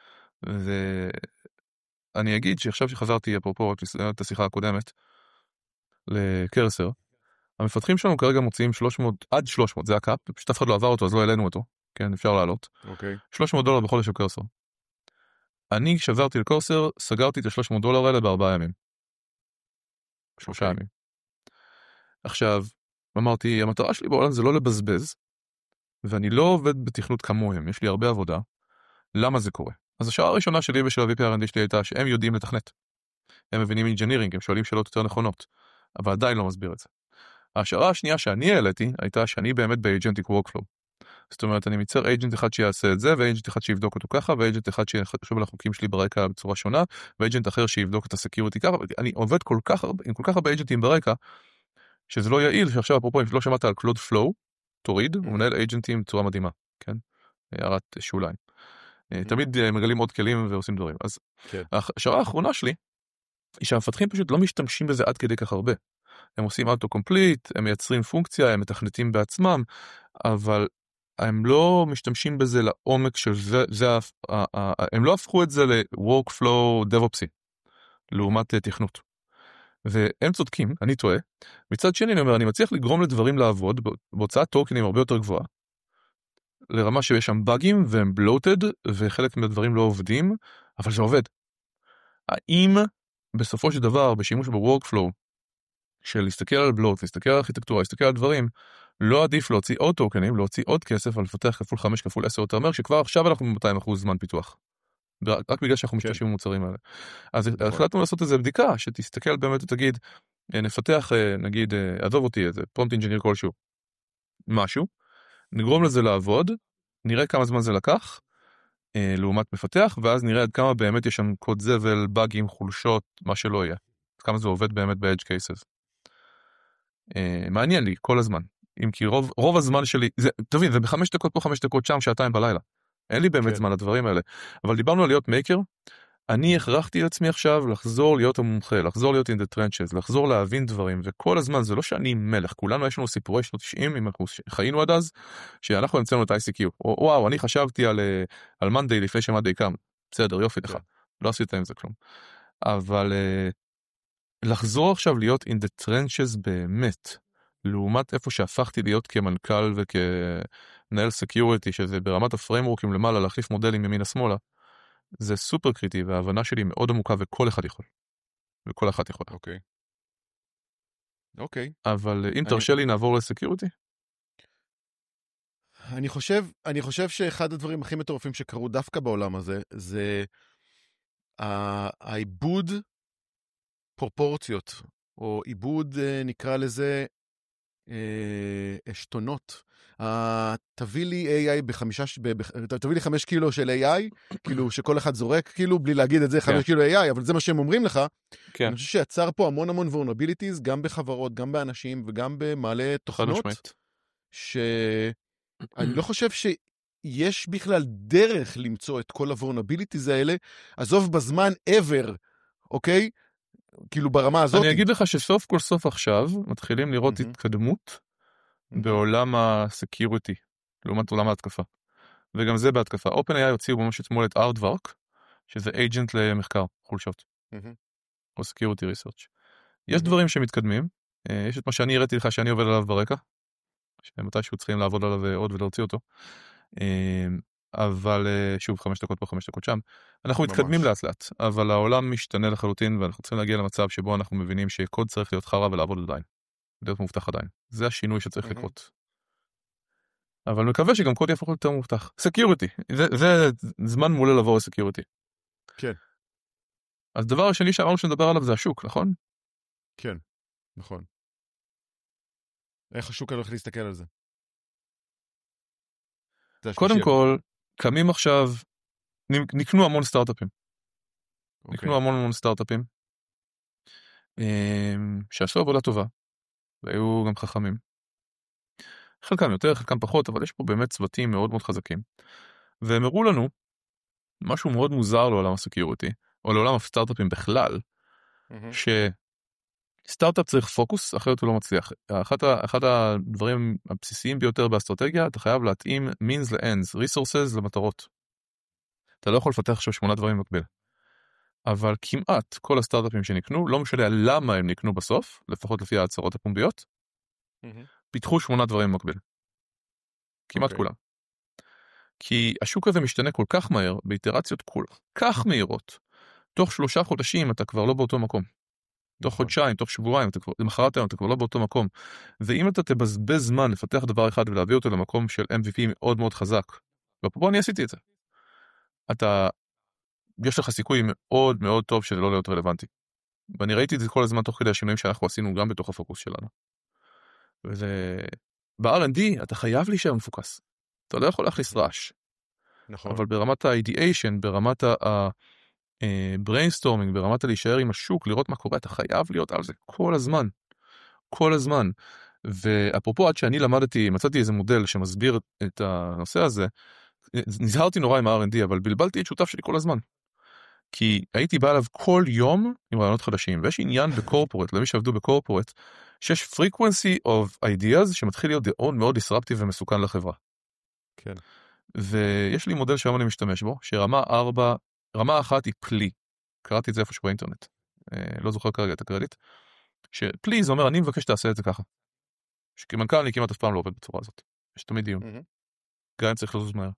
ואני אגיד שעכשיו שחזרתי, אפרופו את השיחה הקודמת, לקרסר, המפתחים שלנו כרגע מוציאים שלוש מאות, עד שלוש מאות, זה הקאפ, פשוט אף אחד לא עבר אותו, אז לא העלינו אותו, כן, אפשר לעלות. אוקיי. שלוש מאות דולר בחודש של קרסר. אני שברתי לקרסר, סגרתי את ה-שלוש מאות דולר האלה בארבעה ימים. שלושה ימים. עכשיו, אמרתי, המטרה שלי בעולם זה לא לבזבז, ואני לא עובד בתכנות כמוהם, יש לי הרבה עבודה. למה זה קורה? אז השעה הראשונה שלי ושל ה-וי פי אר אנד די שלי הייתה שהם יודעים לתכנת. הם מבינים אינג'ינירינג, הם שואלים שאלות יותר נכונות, אבל עדיין לא מסביר את זה. השעה השנייה שאני העליתי הייתה שאני באמת באג'נטיק וורקפלו. זאת אומרת, אני מייצר אג'נט אחד שיעשה את זה, ואג'נט אחד שיבדוק אותו ככה, ואג'נט אחד שיחשוב על החוקים שלי ברקע בצורה שונה, ואג'נט אחר שיבדוק את הסקיוריטי ככה. אני עובד כל כך הרבה, עם כל כך הרבה אג'נטים ברקע, שזה לא יעיל, שעכשיו אפרופו, אם לא שמעת על קלוד פלואו, תוריד, הוא מנהל אג'נטים בצורה מדהימה, כן? הערת שוליים. תמיד מגלים עוד כלים ועושים דברים. אז השערה האחרונה שלי, היא שהמפתחים פשוט לא משתמשים בזה עד כדי כך הרבה. הם עושים אוטו-קומפליט, הם מייצרים פונקציה, הם מתכנתים בעצמם, אבל הם לא משתמשים בזה לעומק של זה, זה, הם לא הפכו את זה ל-workflow DevOpsי, לעומת תכנות. והם צודקים, אני טועה. מצד שני, אני אומר, אני מצליח לגרום לדברים לעבוד, בהוצאת טוקנים הרבה יותר גבוהה, לרמה שיש שם בגים, והם בלוטד, וחלק מהדברים לא עובדים, אבל זה עובד. האם בסופו של דבר, בשימוש ב-workflow, של להסתכל על בלוט, להסתכל על ארכיטקטורה, להסתכל על דברים, לא עדיף להוציא עוד טוקנים, להוציא עוד כסף, על לפתח כפול חמש, כפול עשר, יותר מהר, שכבר עכשיו אנחנו ב-מאתיים אחוז זמן פיתוח. רק בגלל שאנחנו משתמשים במוצרים האלה. אז החלטנו לעשות איזו בדיקה, שתסתכל באמת ותגיד, נפתח, נגיד, עזוב אותי, איזה פרומפט אינג'יניר כלשהו, משהו, נגרום לזה לעבוד, נראה כמה זמן זה לקח, לעומת מפתח, ואז נראה עד כמה באמת יש שם קוד זבל, באגים, חולשות, מה שלא יהיה. כמה זה עובד באמת ב-edge cases. מעניין לי, כל הזמן. אם כי רוב, רוב הזמן שלי, זה, תבין, זה בחמש דקות פה, חמש דקות שם, שעתיים בלילה. אין לי באמת כן. זמן לדברים האלה. אבל דיברנו על להיות מייקר, אני הכרחתי את עצמי עכשיו לחזור להיות המומחה, לחזור להיות in the trenches, לחזור להבין דברים, וכל הזמן זה לא שאני מלך, כולנו יש לנו סיפורי שנות תשעים, אם אנחנו חיינו עד אז, שאנחנו המצאנו את ה-איי סי קיו. או, וואו, אני חשבתי על, על Monday לפני ש-Monday קם. בסדר, יופי לך. לא עשית עם זה כלום. אבל לחזור עכשיו להיות in the trenches באמת, לעומת איפה שהפכתי להיות כמנכ"ל וכמנהל סקיוריטי, שזה ברמת הפריימורקים למעלה, להחליף מודלים ימינה שמאלה, זה סופר קריטי, וההבנה שלי מאוד עמוקה, וכל אחד יכול. וכל אחד יכול. אוקיי. אוקיי. אבל אם תרשה לי, נעבור לסקיוריטי? אני חושב, אני חושב שאחד הדברים הכי מטורפים שקרו דווקא בעולם הזה, זה העיבוד פרופורציות, או עיבוד, נקרא לזה, אשתונות. תביא לי איי איי בחמישה, תביא לי חמש קילו של איי איי, כאילו שכל אחד זורק, כאילו בלי להגיד את זה חמש קילו איי איי, אבל זה מה שהם אומרים לך. אני חושב שיצר פה המון המון vulnerabilities, גם בחברות, גם באנשים, וגם במעלה תוכנות, שאני לא חושב שיש בכלל דרך למצוא את כל ה-vulnerabilities האלה, עזוב בזמן ever, אוקיי? כאילו ברמה הזאת. אני אגיד לך שסוף כל סוף עכשיו מתחילים לראות mm-hmm. התקדמות mm-hmm. בעולם הסקיוריטי, לעומת עולם ההתקפה. וגם זה בהתקפה. OpenAI הוציאו ממש אתמול את Aardvark, שזה agent למחקר, חולשות. Mm-hmm. או security research. יש mm-hmm. דברים שמתקדמים, יש את מה שאני הראיתי לך שאני עובד עליו ברקע, שמתישהו צריכים לעבוד עליו עוד ולהוציא אותו. אבל שוב, חמש דקות פה, חמש דקות שם. אנחנו ממש. מתקדמים לאט לאט, אבל העולם משתנה לחלוטין, ואנחנו צריכים להגיע למצב שבו אנחנו מבינים שקוד צריך להיות חרה ולעבוד עדיין. להיות מובטח עדיין. זה השינוי שצריך mm-hmm. לקרות. אבל מקווה שגם קוד יהפוך יותר מובטח. סקיוריטי. זה, זה זמן מעולה לבוא לסקיוריטי. כן. אז דבר השני שאמרנו שנדבר עליו זה השוק, נכון? כן, נכון. איך השוק הולך להסתכל על זה? קודם כל, קמים עכשיו, נקנו המון סטארט-אפים. Okay. נקנו המון המון סטארט-אפים, שעשו עבודה טובה, והיו גם חכמים. חלקם יותר, חלקם פחות, אבל יש פה באמת צוותים מאוד מאוד חזקים. והם הראו לנו, משהו מאוד מוזר לעולם הסקיוריטי, או לעולם הסטארט-אפים בכלל, mm-hmm. שסטארט-אפ צריך פוקוס, אחרת הוא לא מצליח. אחד, אחד הדברים הבסיסיים ביותר באסטרטגיה, אתה חייב להתאים means ל-ends, resources למטרות. אתה לא יכול לפתח עכשיו שמונה דברים במקביל. אבל כמעט כל הסטארט-אפים שנקנו, לא משנה למה הם נקנו בסוף, לפחות לפי ההצהרות הפומביות, mm-hmm. פיתחו שמונה דברים במקביל. כמעט okay. כולם. כי השוק הזה משתנה כל כך מהר, באיטרציות כל כך מהירות, תוך שלושה חודשים אתה כבר לא באותו מקום. תוך חודשיים, תוך שבועיים, למחרת היום אתה כבר לא באותו מקום. ואם אתה תבזבז זמן לפתח דבר אחד ולהביא אותו למקום של אם וי פי מאוד מאוד חזק, ופה אני עשיתי את זה. אתה, יש לך סיכוי מאוד מאוד טוב שזה לא להיות רלוונטי. ואני ראיתי את זה כל הזמן תוך כדי השינויים שאנחנו עשינו גם בתוך הפוקוס שלנו. וזה, ב-אר אנד די אתה חייב להישאר מפוקס. אתה לא יכול להכניס רעש. נכון. אבל ברמת ה-ideation, ברמת ה-brainstorming, ברמת ה-להישאר עם השוק, לראות מה קורה, אתה חייב להיות על זה כל הזמן. כל הזמן. ואפרופו, עד שאני למדתי, מצאתי איזה מודל שמסביר את הנושא הזה, נזהרתי נורא עם ה-אר אנד די, אבל בלבלתי את שותף שלי כל הזמן. כי הייתי בא אליו כל יום עם רעיונות חדשים, ויש עניין בקורפורט, למי שעבדו בקורפורט, שיש frequency of ideas שמתחיל להיות מאוד מאוד disruptive ומסוכן לחברה. כן. ויש לי מודל שהיום אני משתמש בו, שרמה ארבע, רמה אחת היא פלי. קראתי את זה איפשהו באינטרנט. לא זוכר כרגע את הקרדיט. שפלי זה אומר, אני מבקש תעשה את זה ככה. שכמנכ"ל אני כמעט אף פעם לא עובד בצורה הזאת. יש תמיד דיון. גם צריך לזוז מהר.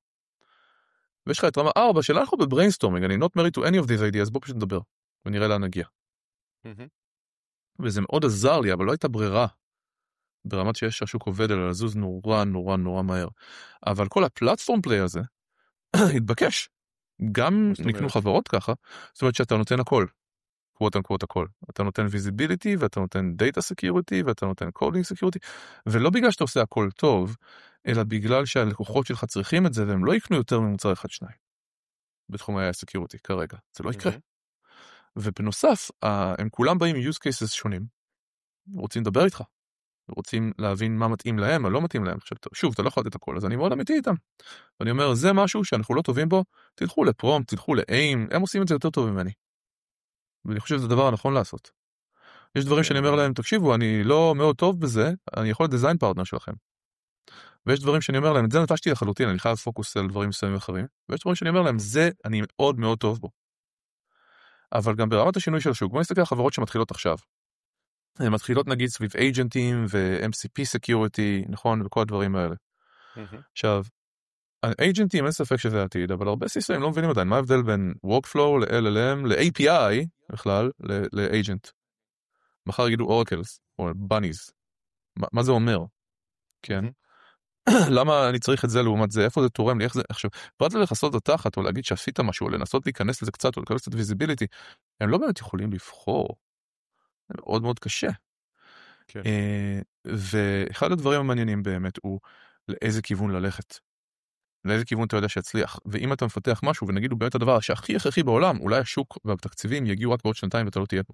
ויש לך את רמה ארבע, שאלה אנחנו בבריינסטורמינג, אני not married to any of these ideas, בוא פשוט נדבר, ונראה לאן נגיע. וזה מאוד עזר לי, אבל לא הייתה ברירה. ברמת שיש השוק עובד אלא לזוז נורא נורא נורא מהר. אבל כל הפלטפורם פליי הזה התבקש. גם נקנו חברות ככה, זאת אומרת שאתה נותן הכל. quote unquote הכל. אתה נותן visibility, ואתה נותן data security, ואתה נותן coding security, ולא בגלל שאתה עושה הכל טוב, אלא בגלל שהלקוחות שלך צריכים את זה, והם לא יקנו יותר ממוצר אחד שניים. בתחום ה-איי איי security כרגע. זה לא יקרה. ובנוסף, הם כולם באים עם use cases שונים. רוצים לדבר איתך. רוצים להבין מה מתאים להם, מה לא מתאים להם. עכשיו, שוב, אתה לא יכול לתת הכל, אז אני מאוד אמיתי איתם. ואני אומר, זה משהו שאנחנו לא טובים בו, תלכו לפרום, תלכו לאיים, הם עושים את זה יותר טוב ממני. ואני חושב שזה דבר הנכון לעשות. יש דברים שאני אומר להם, תקשיבו, אני לא מאוד טוב בזה, אני יכול לדיזיין פרטנר שלכם. ויש דברים שאני אומר להם, את זה נטשתי לחלוטין, אני חייב פוקוס על דברים מסוימים אחרים. ויש דברים שאני אומר להם, זה אני מאוד מאוד טוב בו. אבל גם ברמת השינוי של השוק, בוא נסתכל על חברות שמתחילות עכשיו. הן מתחילות נגיד סביב אייג'נטים ו-אם סי פי security, נכון, וכל הדברים האלה. עכשיו, אייג'נטים אין ספק שזה עתיד, אבל הרבה סיסויים לא מבינים עדיין, מה ההבדל בין workflow ל-אל אל אם, ל-איי פי איי בכלל, ל-agent. מחר יגידו אורקלס, או בניז. מה זה אומר? כן? למה אני צריך את זה לעומת זה? איפה זה תורם לי? איך זה? עכשיו, פרט ללחסות את התחת, או להגיד שעשית משהו, או לנסות להיכנס לזה קצת, או לקבל קצת visibility, הם לא באמת יכולים לבחור. זה מאוד מאוד קשה. כן. ואחד הדברים המעניינים באמת הוא לאיזה כיוון ללכת. לאיזה כיוון אתה יודע שיצליח. ואם אתה מפתח משהו, ונגיד הוא באמת הדבר שהכי הכרחי בעולם, אולי השוק והתקציבים יגיעו רק בעוד שנתיים ואתה לא תהיה פה.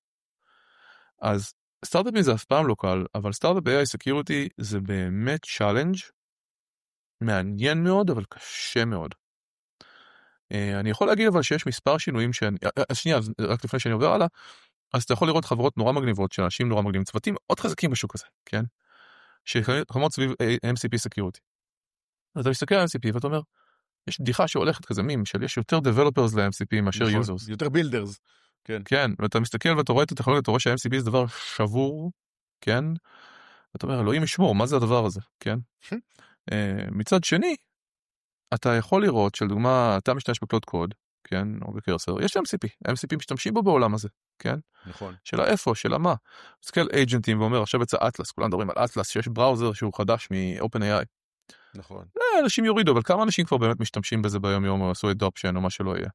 אז סטארט-אפים זה אף פעם לא קל, אבל סטארט-אפ ב-איי איי security זה באמת צ'אלנג' מעניין מאוד, אבל קשה מאוד. אני יכול להגיד אבל שיש מספר שינויים שאני, שנייה, רק לפני שאני עובר הלאה, אז אתה יכול לראות חברות נורא מגניבות, של אנשים נורא מגניבים, צוותים עוד חזקים בשוק הזה, כן? שחמות סביב אם סי פי security. אז אתה מסתכל על אם סי פי ואתה אומר, יש בדיחה שהולכת כזה מים, של יש יותר developers ל-אם סי פי מאשר users. יותר builders. כן. כן, ואתה מסתכל ואתה רואה את הטכנולוגיה, אתה רואה שה-אם סי פי זה דבר שבור, כן? ואתה אומר, אלוהים ישמור, מה זה הדבר הזה, כן? מצד שני, אתה יכול לראות, שלדוגמה, אתה משתמש בקלוד קוד, כן, או בקרסר, יש אם סי פי, אם סי פי משתמשים בו בעולם הזה, כן? נכון. שאלה איפה, שאלה מה? מסתכל אייג'נטים ואומר, עכשיו יצא אטלס, כולם מדברים על אטלס, שיש בראוזר שהוא חדש מ-OpenAI. נכון. אנשים יורידו, אבל כמה אנשים כבר באמת משתמשים בזה ביום יום, או עשו אדופשן, או מה שלא יהיה.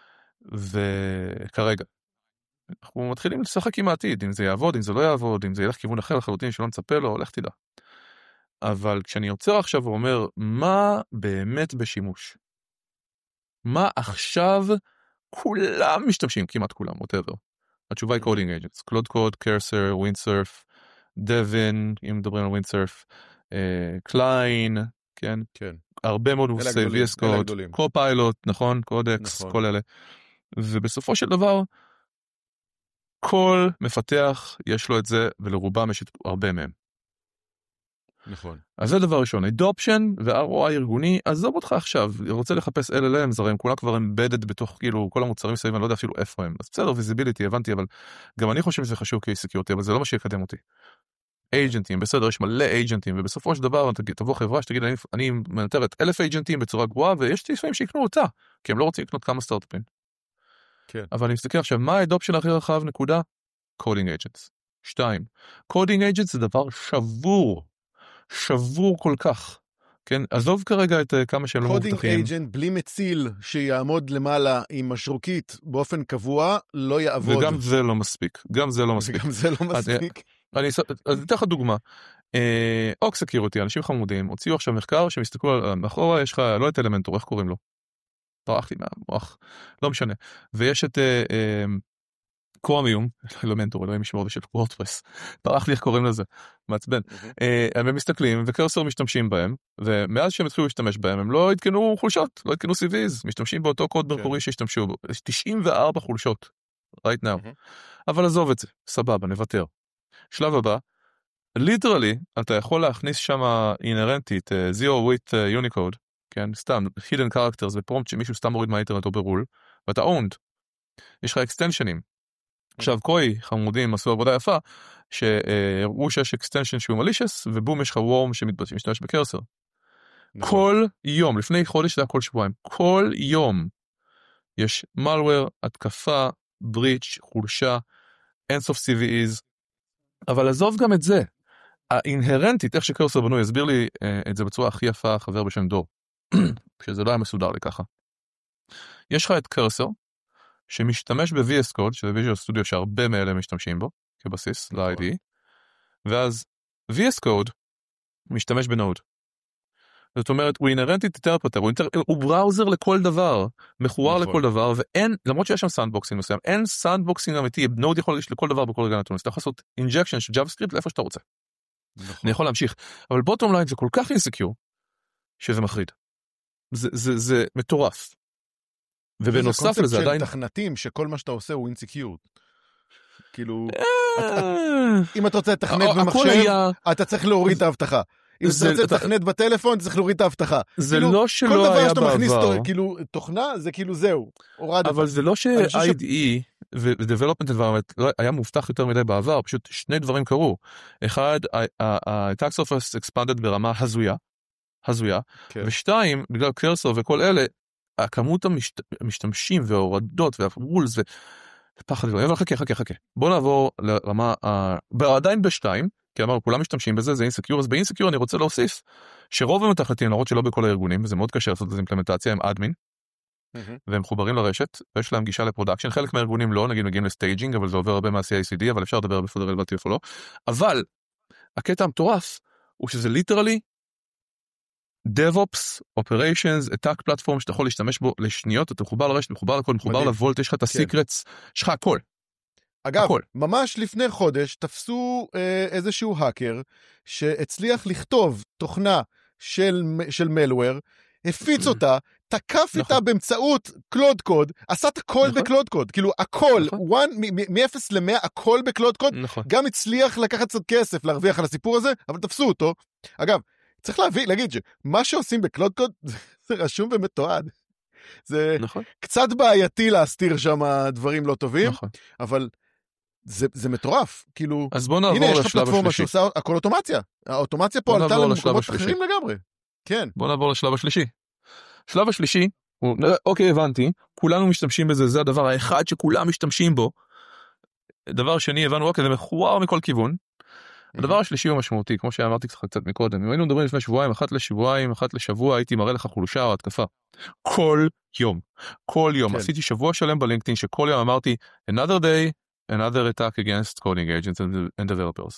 וכרגע, אנחנו מתחילים לשחק עם העתיד, אם זה יעבוד, אם זה לא יעבוד, אם זה ילך כיוון אחר לחלוטין שלא נצפה לו, הולך תדע. אבל כשאני יוצר עכשיו ואומר, מה באמת בשימוש? מה עכשיו כולם משתמשים, כמעט כולם, whatever. התשובה היא coding agents, Cloud Code, Cursor, Windsurf, Devin, אם מדברים על Windsurf, Klein, כן? כן. הרבה מאוד מבוססי וי אס Code, Copilot, נכון? קודקס, כל אלה. ובסופו של דבר, כל מפתח יש לו את זה, ולרובם יש הרבה מהם. נכון. אז זה דבר ראשון, adoption ו-אר או איי ארגוני, עזוב אותך עכשיו, רוצה לחפש אל אל אם, זרי, הם כולם כבר embedded בתוך, כאילו, כל המוצרים סביב, אני לא יודע אפילו איפה הם. אז בסדר, visibility, הבנתי, אבל גם אני חושב שזה חשוב כ-security, אבל זה לא מה שיקדם אותי. אייג'נטים, בסדר, יש מלא אייג'נטים, ובסופו של דבר, תבוא חברה שתגיד, אני, אני מנטרת אלף אייג'נטים בצורה גבוהה, ויש לפעמים שיקנו אותה, כי הם לא רוצים לקנות כמה סטארט-אפים. כן. אבל אני מסתכל עכשיו, מה האדופשן הכי רחב? נקודה? coding agents. שתיים. coding agents זה דבר שבור. שבור כל כך. כן, עזוב כרגע את כמה שהם לא מובטחים. קודינג אייג'נט בלי מציל שיעמוד למעלה עם משרוקית באופן קבוע לא יעבוד. וגם זה לא מספיק. גם זה לא מספיק. וגם זה לא מספיק. אני אתן לך דוגמה. אוק סקיוריטי, אנשים חמודים, הוציאו עכשיו מחקר שמסתכלו על, מאחורה יש לך, לא את אלמנטור, איך קוראים לו? פרחתי מהמוח, לא משנה. ויש את קרומיום, אלמנטור, אלוהים ישמור בשביל וורדפרס, פרח לי איך קוראים לזה, מעצבן. הם מסתכלים וקרסור משתמשים בהם, ומאז שהם התחילו להשתמש בהם, הם לא התקנו חולשות, לא התקנו סי ויז, משתמשים באותו קוד ברקורי שהשתמשו בו. יש תשעים וארבע חולשות, right now. אבל עזוב את זה, סבבה, נוותר. שלב הבא, ליטרלי, אתה יכול להכניס שם אינרנטית, zero width unicode, כן, סתם, hidden characters בפרומפט שמישהו סתם מוריד מהאינטרנט או ברול, ואתה owned. יש לך אקסטנשנים. עכשיו, קוי חמודים עשו עבודה יפה, שהראו שיש אקסטנשן שהוא מלישס, ובום יש לך וורם שמשתמש בקרסר. כל יום, לפני חודש זה היה כל שבועיים, כל יום יש malware, התקפה, בריץ', חולשה, אינסוף סי וי איז, אבל עזוב גם את זה. האינהרנטית, איך שקרסור בנוי, יסביר לי את זה בצורה הכי יפה, חבר בשם דור, שזה לא היה מסודר לי ככה. יש לך את קרסור, שמשתמש ב-וי אס Code, שזה Visual Studio שהרבה מאלה משתמשים בו, כבסיס ל-איי די, ואז וי אס Code משתמש בנוד. זאת אומרת, הוא אינהרנטית יותר פותר, הוא, אינטר... הוא בראוזר לכל דבר, מחורר לכל דבר, ואין, למרות שיש שם סנדבוקסינג מסוים, אין סנדבוקסינג אמיתי, נוד יכול להגיש לכל דבר בכל רגע נתון, אז אתה יכול לעשות אינג'קשן של ג'אווה-סקריפט לאיפה שאתה רוצה. אני יכול להמשיך, אבל בוטום ליין זה כל כך אינסקיור, שזה מחריד. זה, זה, זה מטורף. ובנוסף לזה עדיין... זה קונספט של תכנתים, שכל מה שאתה עושה הוא אינסקיור. כאילו, אם אתה רוצה לתכנת במחשב, אתה צריך להוריד את ההבטחה. אם אתה רוצה לתכנת בטלפון, צריך להוריד את ההבטחה. זה לא שלא היה בעבר. כאילו, תוכנה, זה כאילו זהו. אבל זה לא ש-איי די אי ו-Development Environment היה מובטח יותר מדי בעבר, פשוט שני דברים קרו. אחד, ה-Attack Surface expanded ברמה הזויה, הזויה, ושתיים, בגלל קרסור וכל אלה, הכמות המשתמשים וההורדות והרולס ופחד דברים, אבל חכה, חכה, חכה. בוא נעבור לרמה, עדיין בשתיים, כי אמרנו, כולם משתמשים בזה, זה אינסקיור, אז באינסקיור אני רוצה להוסיף, שרוב המתכנתים, למרות שלא בכל הארגונים, וזה מאוד קשה לעשות את אימפלמנטציה, הם אדמין, והם מחוברים לרשת, ויש להם גישה לפרודקשן, חלק מהארגונים לא, נגיד מגיעים לסטייג'ינג, אבל זה עובר הרבה מה-סי איי סי די, אבל אפשר לדבר בפוד רלוונטי או לא, אבל הקטע המטורף, הוא שזה ליטרלי, DevOps, Operations, Attack Platform, שאתה יכול להשתמש בו לשניות, אתה מחובר לרשת, מחובר לכל, מחובר לוולט, יש לך את הסיקרטס, יש לך הכל. אגב, ממש לפני חודש תפסו אה, איזשהו האקר שהצליח לכתוב תוכנה של, של מלוור, הפיץ אותה, תקף איתה באמצעות קלוד קוד, עשה את הכל בקלוד קוד, כאילו הכל, מ-אפס ל-מאה, הכל בקלוד קוד, גם הצליח לקחת קצת כסף להרוויח על הסיפור הזה, אבל תפסו אותו. אגב, צריך להביא, להגיד שמה שעושים בקלוד קוד, זה רשום ומתועד. זה קצת בעייתי להסתיר שם דברים לא טובים, אבל זה, זה מטורף, כאילו, אז בוא נעבור הנה, יש לך לשלב פלטפורמה השלישי. שעושה הכל אוטומציה. האוטומציה פה עלתה למקומות אחרים לגמרי. כן. בוא נעבור לשלב השלישי. שלב השלישי, הוא, אוקיי, הבנתי, כולנו משתמשים בזה, זה הדבר האחד שכולם משתמשים בו. דבר שני, הבנו, אוקיי, זה מכוער מכל כיוון. הדבר השלישי הוא משמעותי, כמו שאמרתי קצת מקודם. אם היינו מדברים לפני שבועיים, אחת לשבועיים, אחת לשבוע, הייתי מראה לך חולשה או התקפה. כל יום. כל יום. כן. עשיתי שבוע שלם בלינקדאין, שכל יום אמרתי, another day, another attack against coding agents and developers.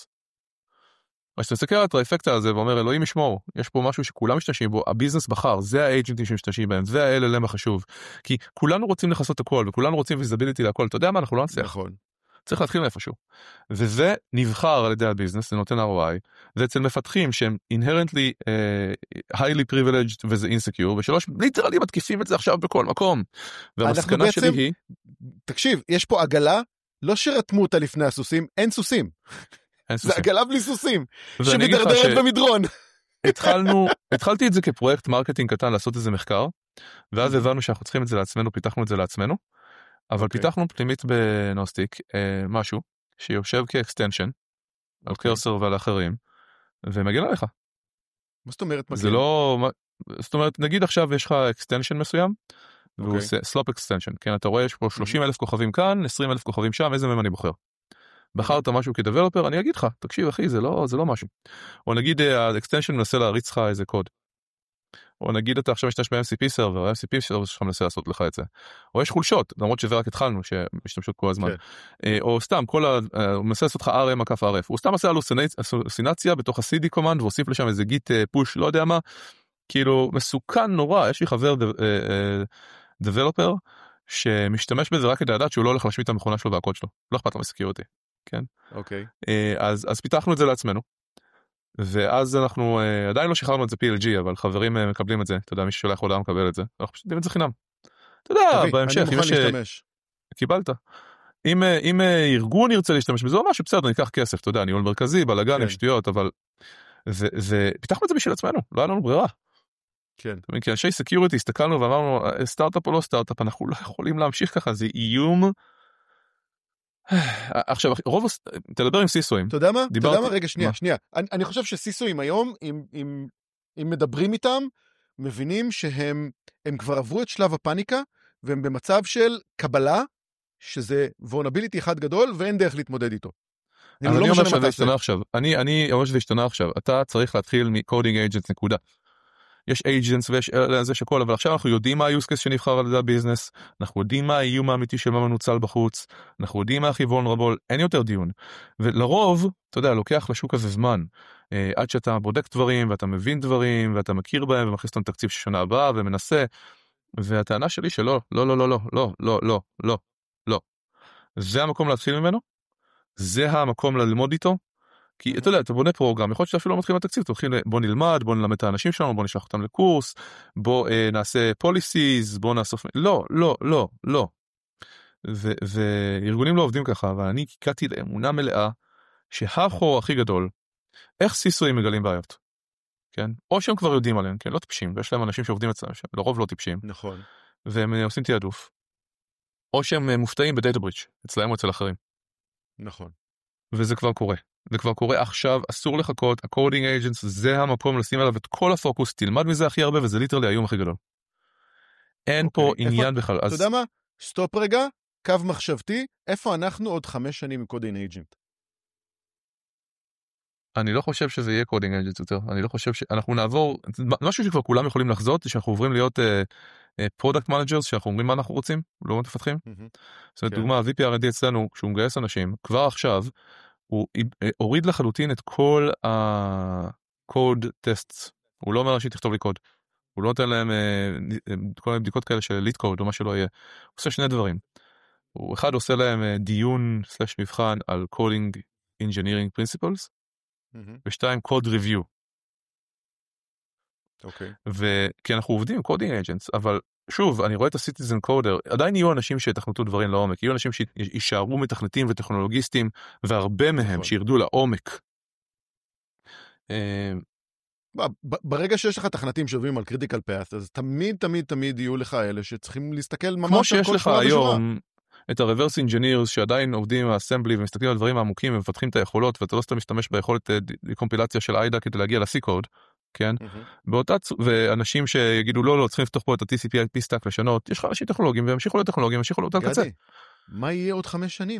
אז שאתה מסתכל על הטרייפקטה הזה ואומר, אלוהים ישמור, יש פה משהו שכולם משתמשים בו, הביזנס בחר, זה האג'נטים שמשתמשים בהם, זה ה-אל אל אם החשוב. כי כולנו רוצים לחסות הכל, וכולנו רוצים ויזיביליטי להכל, אתה יודע מה, אנחנו לא נצליח. נכון. צריך להתחיל מאיפשהו. וזה נבחר על ידי הביזנס, זה נותן אר או איי, זה אצל מפתחים שהם inherently uh, highly privileged וזה insecure, ושלוש, ליטרלי מתקיפים את זה עכשיו בכל מקום. והמסקנה בעצם, שלי היא... תקשיב, יש פה עגלה, לא שרתמו אותה לפני הסוסים, אין סוסים. אין סוסים. זה עגלה בלי סוסים, שמדרדרת ש... במדרון. התחלנו, התחלתי את זה כפרויקט מרקטינג קטן לעשות איזה מחקר, ואז הבנו שאנחנו צריכים את זה לעצמנו, פיתחנו את זה לעצמנו, אבל okay. פיתחנו פנימית בנוסטיק אה, משהו שיושב כאקסטנשן על okay. קרסר ועל אחרים ומגן עליך. מה זאת אומרת מגן? זה לא, זאת אומרת נגיד עכשיו יש לך אקסטנשן מסוים okay. והוא עושה סלופ אקסטנשן, כן, אתה רואה יש פה שלושים אלף כוכבים כאן, עשרים אלף כוכבים שם, איזה מהם אני בוחר? בחרת משהו כדבלופר, אני אגיד לך, תקשיב אחי, זה לא, זה לא משהו. או נגיד האקסטנשן מנסה להריץ לך איזה קוד. או נגיד אתה עכשיו משתמש ב-אם סי פי סרבר, ה-אם סי פי סרבר שלך מנסה לעשות לך את זה. או יש חולשות, למרות שזה רק התחלנו, שמשתמשות כל הזמן. Okay. או סתם, כל ה... הוא מנסה לעשות לך אר אם מקף אר אף. הוא סתם עושה הלוסינציה בתוך ה-סי די קומנד, והוסיף לשם איזה גיט פוש, לא יודע מה. כאילו, מסוכן נורא. יש לי חבר דבלופר, שמשתמש בזה רק כדי לדעת שהוא לא הולך להשמיט את המכונה שלו והקוד שלו. לא אכפת לו מסקיוריטי. כן? אוקיי. אז, אז פיתחנו את זה לעצמנו. ואז אנחנו uh, עדיין לא שחררנו את זה פי אל ג'י, אבל חברים uh, מקבלים את זה, אתה יודע, מי ששולח הודעה מקבל את זה, אנחנו פשוט יודעים את זה חינם. אתה יודע, תביא, בהמשך, אני מוכן להשתמש. קיבלת. אם, אם ארגון ירצה להשתמש בזה, או משהו בסדר, ניקח כסף, אתה יודע, ניהול מרכזי, בלגן, עם שטויות, אבל ופיתחנו את זה בשביל עצמנו, לא היה לנו ברירה. כן. כי אנשי סקיוריטי הסתכלנו ואמרנו, סטארט-אפ או לא סטארט-אפ, אנחנו לא יכולים להמשיך ככה, זה איום. עכשיו, רוב, תדבר עם סיסויים. אתה יודע מה? אתה יודע מה? רגע, שנייה, שנייה. אני, אני חושב שסיסויים היום, אם, אם, אם מדברים איתם, מבינים שהם הם כבר עברו את שלב הפאניקה, והם במצב של קבלה, שזה vulnerability אחד גדול, ואין דרך להתמודד איתו. אני אומר שזה השתנה עכשיו. אני אומר שזה השתנה עכשיו. אתה צריך להתחיל מקודינג אייג'נטס נקודה. יש agents ויש זה שכל, אבל עכשיו אנחנו יודעים מה ה-use case שנבחר על ידי הביזנס, אנחנו יודעים מה האיום האמיתי של מה מנוצל בחוץ, אנחנו יודעים מה הכי vulnerable, אין יותר דיון. ולרוב, אתה יודע, לוקח לשוק הזה זמן, אה, עד שאתה בודק דברים, ואתה מבין דברים, ואתה מכיר בהם, ומכניס אותם תקציב שנה הבאה, ומנסה, והטענה שלי שלא, לא, לא, לא, לא, לא, לא, לא, לא, לא. זה המקום להתחיל ממנו, זה המקום ללמוד איתו, כי אתה יודע, אתה בונה פרוגרם, יכול להיות שאתה אפילו לא מתחיל מהתקציב, אתה מתחיל, בוא נלמד, בוא נלמד את האנשים שלנו, בוא נשלח אותם לקורס, בוא אה, נעשה policies, בוא נאסוף, לא, לא, לא, לא. ו- וארגונים לא עובדים ככה, אבל אני קיקעתי לאמונה מלאה, שהחור הכי גדול, איך סיסויים מגלים בעיות, כן? או שהם כבר יודעים עליהם, כן? לא טיפשים, ויש להם אנשים שעובדים אצלם, לרוב לא טיפשים. נכון. והם עושים תיעדוף. או שהם מופתעים בדאטה בריץ', אצלהם או אצל אחרים. נכון. וזה כבר קורה. זה כבר קורה עכשיו, אסור לחכות, הקודינג אייג'נטס זה המקום לשים עליו את כל הפוקוס, תלמד מזה הכי הרבה, וזה ליטרלי האיום הכי גדול. אין פה עניין בכלל. אתה יודע מה? סטופ רגע, קו מחשבתי, איפה אנחנו עוד חמש שנים עם קודינג אייג'נט? אני לא חושב שזה יהיה קודינג אייג'נט יותר, אני לא חושב שאנחנו נעבור, משהו שכבר כולם יכולים לחזות, זה שאנחנו עוברים להיות פרודקט מנג'רס, שאנחנו אומרים מה אנחנו רוצים, לא מפתחים. זאת אומרת, דוגמה, ה-וי פי אר אנד די אצלנו, כשהוא מגייס אנשים, כבר עכשיו, הוא הוריד לחלוטין את כל הקוד טסט, הוא לא אומר אנשים תכתוב לי קוד, הוא לא נותן להם כל מיני בדיקות כאלה של ליד קוד או מה שלא יהיה, הוא עושה שני דברים, הוא אחד עושה להם דיון סלש מבחן על coding engineering principles, ושתיים code review. אוקיי. וכי אנחנו עובדים עם coding agents, אבל שוב, אני רואה את ה-citizen coder, עדיין יהיו אנשים שיתכנתו דברים לעומק, יהיו אנשים שישארו מתכנתים וטכנולוגיסטים, והרבה מהם שירדו לעומק. ברגע שיש לך תכנתים שעובדים על critical path, אז תמיד תמיד תמיד יהיו לך אלה שצריכים להסתכל ממש... כמו שיש לך היום את ה-reverse engineers שעדיין עובדים עם ה-assembly ומסתכלים על דברים העמוקים ומפתחים את היכולות, ואתה לא סתם משתמש ביכולת קומפילציה של איידה כדי להגיע ל-C-code, כן? באותה צ... ואנשים שיגידו לא, לא, צריכים לפתוח פה את ה-טי סי פי איי פי סטאק לשנות, יש לך אנשים טכנולוגיים והמשיכו להיות טכנולוגיים, המשיכו להיות על קצה. מה יהיה עוד חמש שנים?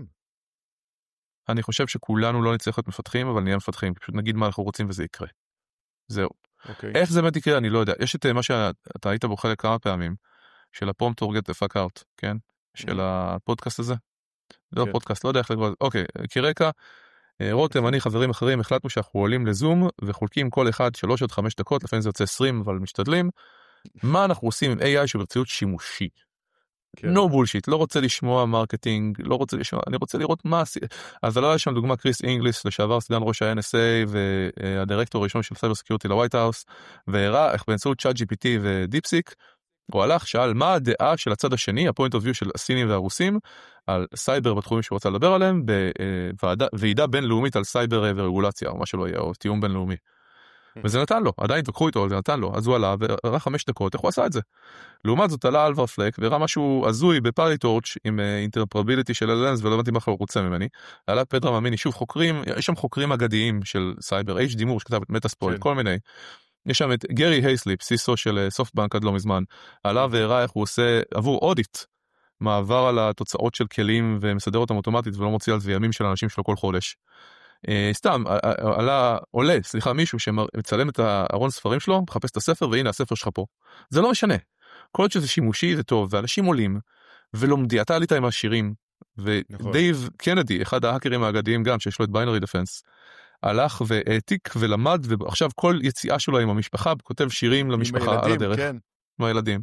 אני חושב שכולנו לא נצטרך להיות מפתחים, אבל נהיה מפתחים, פשוט נגיד מה אנחנו רוצים וזה יקרה. זהו. איך זה באמת יקרה? אני לא יודע. יש את מה שאתה היית בו חלק כמה פעמים, של ה-prompt or get the fuck out, כן? של הפודקאסט הזה. לא פודקאסט, לא יודע איך לגבות. אוקיי, כרקע, רותם, אני, חברים אחרים, החלטנו שאנחנו עולים לזום, וחולקים כל אחד שלוש עד חמש דקות, לפעמים זה יוצא עשרים, אבל משתדלים. מה אנחנו עושים עם איי איי שברצינות שימושי? no bullshit, לא רוצה לשמוע מרקטינג, לא רוצה לשמוע, אני רוצה לראות מה עשי... אז עלה שם דוגמה קריס אינגליס, לשעבר סגן ראש ה-אן אס איי, והדירקטור הראשון של סייבר סקיורטי לווייט האוס, והראה איך באמצעות צ'אט ג'י פי טי ודיפסיק, הוא הלך, שאל מה הדעה של הצד השני, הפוינט אוף ויו של הסינים והרוסים, על סייבר בתחומים שהוא רוצה לדבר עליהם, בוועידה בינלאומית על סייבר ורגולציה, או מה שלא יהיה, או תיאום בינלאומי. וזה נתן לו, עדיין תקחו איתו, זה נתן לו, אז הוא עלה וראה חמש דקות, איך הוא עשה את זה? לעומת זאת עלה אלווה פלק, וראה משהו הזוי בפאריטורץ' עם אינטרפרביליטי של אלנס, ולא הבנתי מה הוא רוצה ממני, עלה פדרה מאמיני, שוב חוקרים, יש שם חוקרים אגדיים של סייבר, אייץ' דימור שכתב את מטאספויט, כל מיני, יש שם את גרי הייסליפ, סיסו של סופטבנק עד לא מזמן, עלה והראה איך הוא עושה עבור אודיט, מעבר על התוצאות של כלים ומסדר אותם אוטומטית, ולא מוציא על זה ימים של אנשים שלו כל חודש. סתם, עלה, עולה, סליחה, מישהו שמצלם את הארון ספרים שלו, מחפש את הספר, והנה הספר שלך פה. זה לא משנה. כל עוד שזה שימושי זה טוב, ואנשים עולים, ולומדי, אתה עלית עם השירים, ודייב קנדי, אחד ההאקרים האגדיים גם, שיש לו את ביינרי דפנס, הלך והעתיק ולמד, ועכשיו כל יציאה שלו עם המשפחה, כותב שירים למשפחה על הדרך. עם הילדים.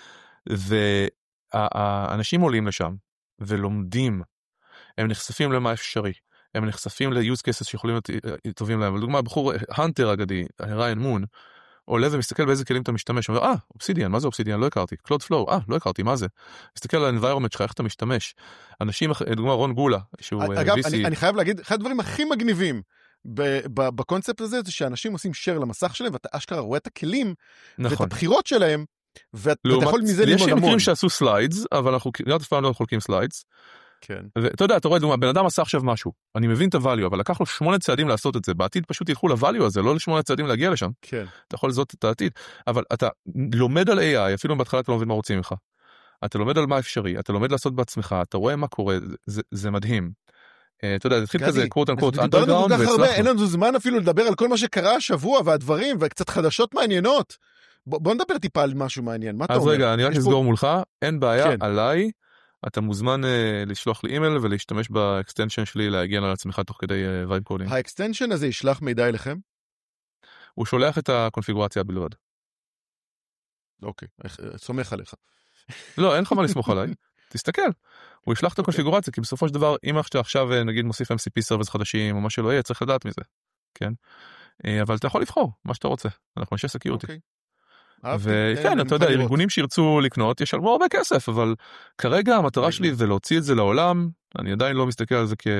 והאנשים עולים לשם, ולומדים, הם נחשפים למה אפשרי. הם נחשפים ל-use cases שיכולים להיות טובים להם. לדוגמה, בחור, הנטר אגדי, ריין מון, עולה ומסתכל באיזה כלים אתה משתמש, אומר, אה, אובסידיאן, מה זה אובסידיאן? לא הכרתי. קלוד פלואו, אה, לא הכרתי, מה זה? מסתכל על ה-environment שלך, איך אתה משתמש. אנשים, לדוגמה, רון גולה, שהוא אגב, וי סי... אני, אני חייב להגיד, אחד הדברים הכי מגניבים בקונספט הזה, זה שאנשים עושים share למסך שלהם, ואתה אשכרה רואה את הכלים, נכון. ואת הבחירות שלהם, ואתה יכול מזה ללמוד המון. יש מקרים שעשו סליידס, אבל אנחנו כמעט פעם לא חולקים סליידס, כן. ואתה יודע, אתה רואה, דוגמה, בן אדם עשה עכשיו משהו, אני מבין את הvalue, אבל לקח לו שמונה צעדים לעשות את זה, בעתיד פשוט ילכו לvalue הזה, לא לשמונה צעדים להגיע לשם. כן. אתה יכול לזאת את העתיד, אבל אתה לומד על איי איי, אפילו בהתחלה אתה לא מבין מה רוצים ממך. אתה לומד על מה אפשרי, אתה לומד לעשות בעצמך, אתה רואה מה קורה, זה, זה מדהים. אתה יודע, זה התחיל כזה קוט אנקוט אנדרגראונד, אין לנו זמן אפילו לדבר על כל מה שקרה השבוע והדברים, וקצת חדשות מעניינות. בוא נדבר טיפה על משהו מעניין, מה אתה אומר? אז רגע, אני רק אסגור מולך, אין בעיה, עליי, אתה מוזמן לשלוח לי אימייל ולהשתמש באקסטנשן שלי להגן על עצמך תוך כדי וייב קודינג. האקסטנשן הזה ישלח מידע אליכם? הוא שולח את הקונפיגורציה בלבד. אוקיי, סומך עליך. לא, אין לך מה לסמוך עליי. תסתכל. הוא ישלח את הקונפיגורציה, כי בסופו של דבר, אם עכשיו נגיד מוסיף אם סי פי סרוויס חדשים או מה שלא יהיה, צריך לדעת מזה. כן? אבל אתה יכול לבחור מה שאתה רוצה. אנחנו אנשי סקיוריטי. וכן, אתה יודע, ארגונים שירצו לקנות, ישלמו הרבה כסף, אבל כרגע המטרה שלי זה להוציא את זה לעולם. אני עדיין לא מסתכל על זה כ...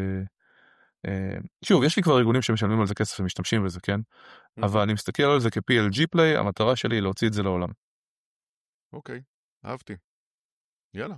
שוב, יש לי כבר ארגונים שמשלמים על זה כסף ומשתמשים בזה, כן? אבל אני מסתכל על זה כ-פי אל ג'י פליי, המטרה שלי היא להוציא את זה לעולם. אוקיי, אהבתי. יאללה.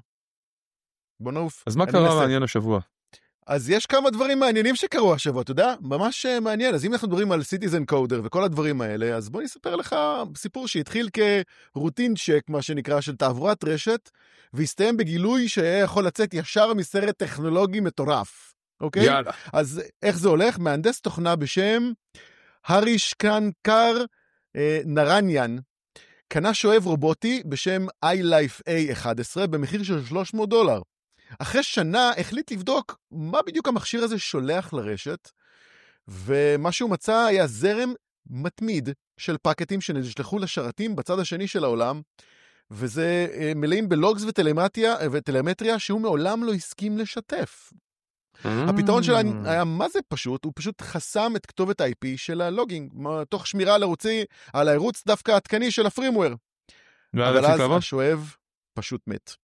בוא נעוף. אז מה קרה מעניין השבוע? אז יש כמה דברים מעניינים שקרו השבוע, אתה יודע? ממש מעניין. אז אם אנחנו מדברים על Citizen Coder וכל הדברים האלה, אז בוא נספר לך סיפור שהתחיל כרוטין צ'ק, מה שנקרא, של תעבורת רשת, והסתיים בגילוי שהיה יכול לצאת ישר מסרט טכנולוגי מטורף. אוקיי? יאללה. אז איך זה הולך? מהנדס תוכנה בשם הריש קנקר אה, נרניאן, קנה שואב רובוטי בשם iLife איי אחת עשרה במחיר של שלוש מאות דולר. אחרי שנה החליט לבדוק מה בדיוק המכשיר הזה שולח לרשת, ומה שהוא מצא היה זרם מתמיד של פקטים שנשלחו לשרתים בצד השני של העולם, וזה אה, מלאים בלוגס וטלמטריה, וטלמטריה שהוא מעולם לא הסכים לשתף. הפתרון שלה היה מה זה פשוט, הוא פשוט חסם את כתובת ה-איי פי של הלוגינג, תוך שמירה על ערוצי, על הערוץ דווקא העדכני של הפרימוור. אבל אז השואב פשוט מת.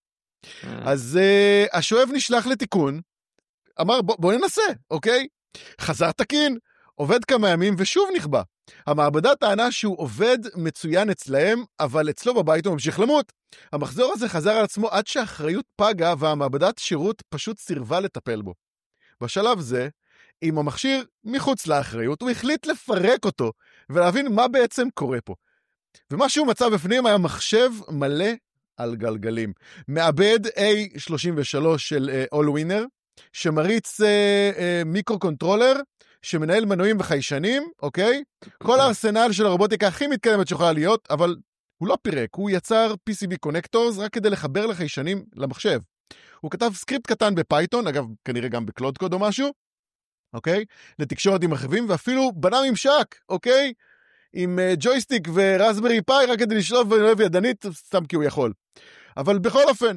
אז uh, השואב נשלח לתיקון, אמר בוא, בוא ננסה, אוקיי? חזר תקין, עובד כמה ימים ושוב נכבה. המעבדה טענה שהוא עובד מצוין אצלהם, אבל אצלו בבית הוא ממשיך למות. המחזור הזה חזר על עצמו עד שהאחריות פגה והמעבדת שירות פשוט סירבה לטפל בו. בשלב זה, עם המכשיר מחוץ לאחריות, הוא החליט לפרק אותו ולהבין מה בעצם קורה פה. ומה שהוא מצא בפנים היה מחשב מלא על גלגלים. מעבד איי שלושים ושלוש של uh, All Winner, שמריץ uh, uh, מיקרו-קונטרולר, שמנהל מנועים וחיישנים, אוקיי? כל הארסנל של הרובוטיקה הכי מתקדמת שיכולה להיות, אבל הוא לא פירק, הוא יצר פי סי בי קונקטורס רק כדי לחבר לחיישנים למחשב. הוא כתב סקריפט קטן בפייתון, אגב, כנראה גם בקלוד קוד או משהו, אוקיי? לתקשורת עם רכיבים, ואפילו בנה ממשק, אוקיי? עם uh, ג'ויסטיק ורסברי פאי, רק כדי לשלוף ולב ידנית, סתם כי הוא יכול. אבל בכל אופן,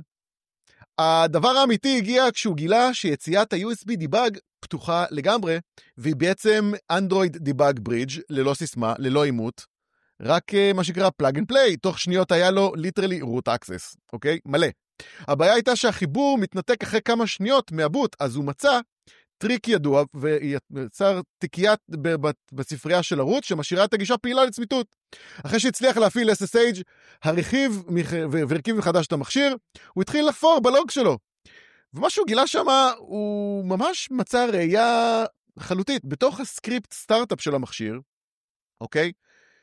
הדבר האמיתי הגיע כשהוא גילה שיציאת ה-יו אס בי דיבאג פתוחה לגמרי, והיא בעצם אנדרואיד דיבאג ברידג' ללא סיסמה, ללא אימות, רק uh, מה שקרא פלאג אנד פליי, תוך שניות היה לו ליטרלי רוט אקסס, אוקיי? מלא. הבעיה הייתה שהחיבור מתנתק אחרי כמה שניות מהבוט, אז הוא מצא טריק ידוע ויצר תיקיית בספרייה של ערוץ שמשאירה את הגישה פעילה לצמיתות. אחרי שהצליח להפעיל אס אס אייץ' הרכיב והרכיב מחדש את המכשיר, הוא התחיל לחפור בלוג שלו. ומה שהוא גילה שם הוא ממש מצא ראייה חלוטית. בתוך הסקריפט סטארט-אפ של המכשיר, אוקיי?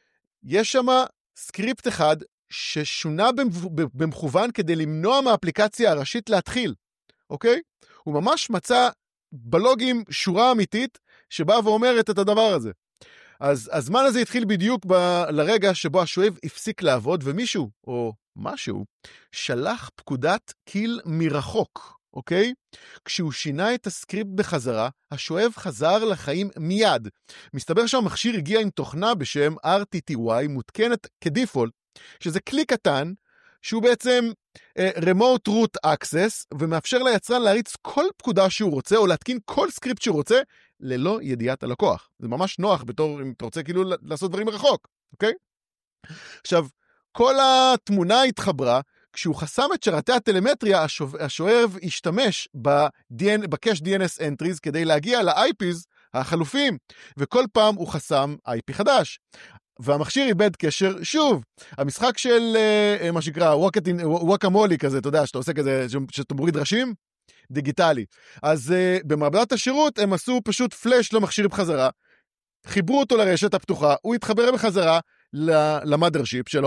יש שם סקריפט אחד ששונה במכוון כדי למנוע מהאפליקציה הראשית להתחיל, אוקיי? הוא ממש מצא בלוגים שורה אמיתית שבאה ואומרת את הדבר הזה. אז הזמן הזה התחיל בדיוק ב- לרגע שבו השואב הפסיק לעבוד, ומישהו, או משהו, שלח פקודת קיל מרחוק, אוקיי? כשהוא שינה את הסקריפט בחזרה, השואב חזר לחיים מיד. מסתבר שהמכשיר הגיע עם תוכנה בשם אר טי טי וואי, מותקנת כדיפולט, שזה כלי קטן, שהוא בעצם uh, Remote Root Access, ומאפשר ליצרן להריץ כל פקודה שהוא רוצה, או להתקין כל סקריפט שהוא רוצה, ללא ידיעת הלקוח. זה ממש נוח בתור, אם אתה רוצה כאילו לעשות דברים מרחוק, אוקיי? עכשיו, כל התמונה התחברה, כשהוא חסם את שרתי הטלמטריה, השואב השתמש בקאש די אן אס entries, כדי להגיע ל-איי פי'ס החלופים, וכל פעם הוא חסם איי פי חדש. והמכשיר איבד קשר, שוב, המשחק של uh, מה שקרא, וואקמולי כזה, אתה יודע, שאתה עושה כזה, שאתה מוריד ראשים, דיגיטלי. אז uh, במעבדת השירות הם עשו פשוט פלש למכשיר בחזרה, חיברו אותו לרשת הפתוחה, הוא התחבר בחזרה למאדרשיפ שלו,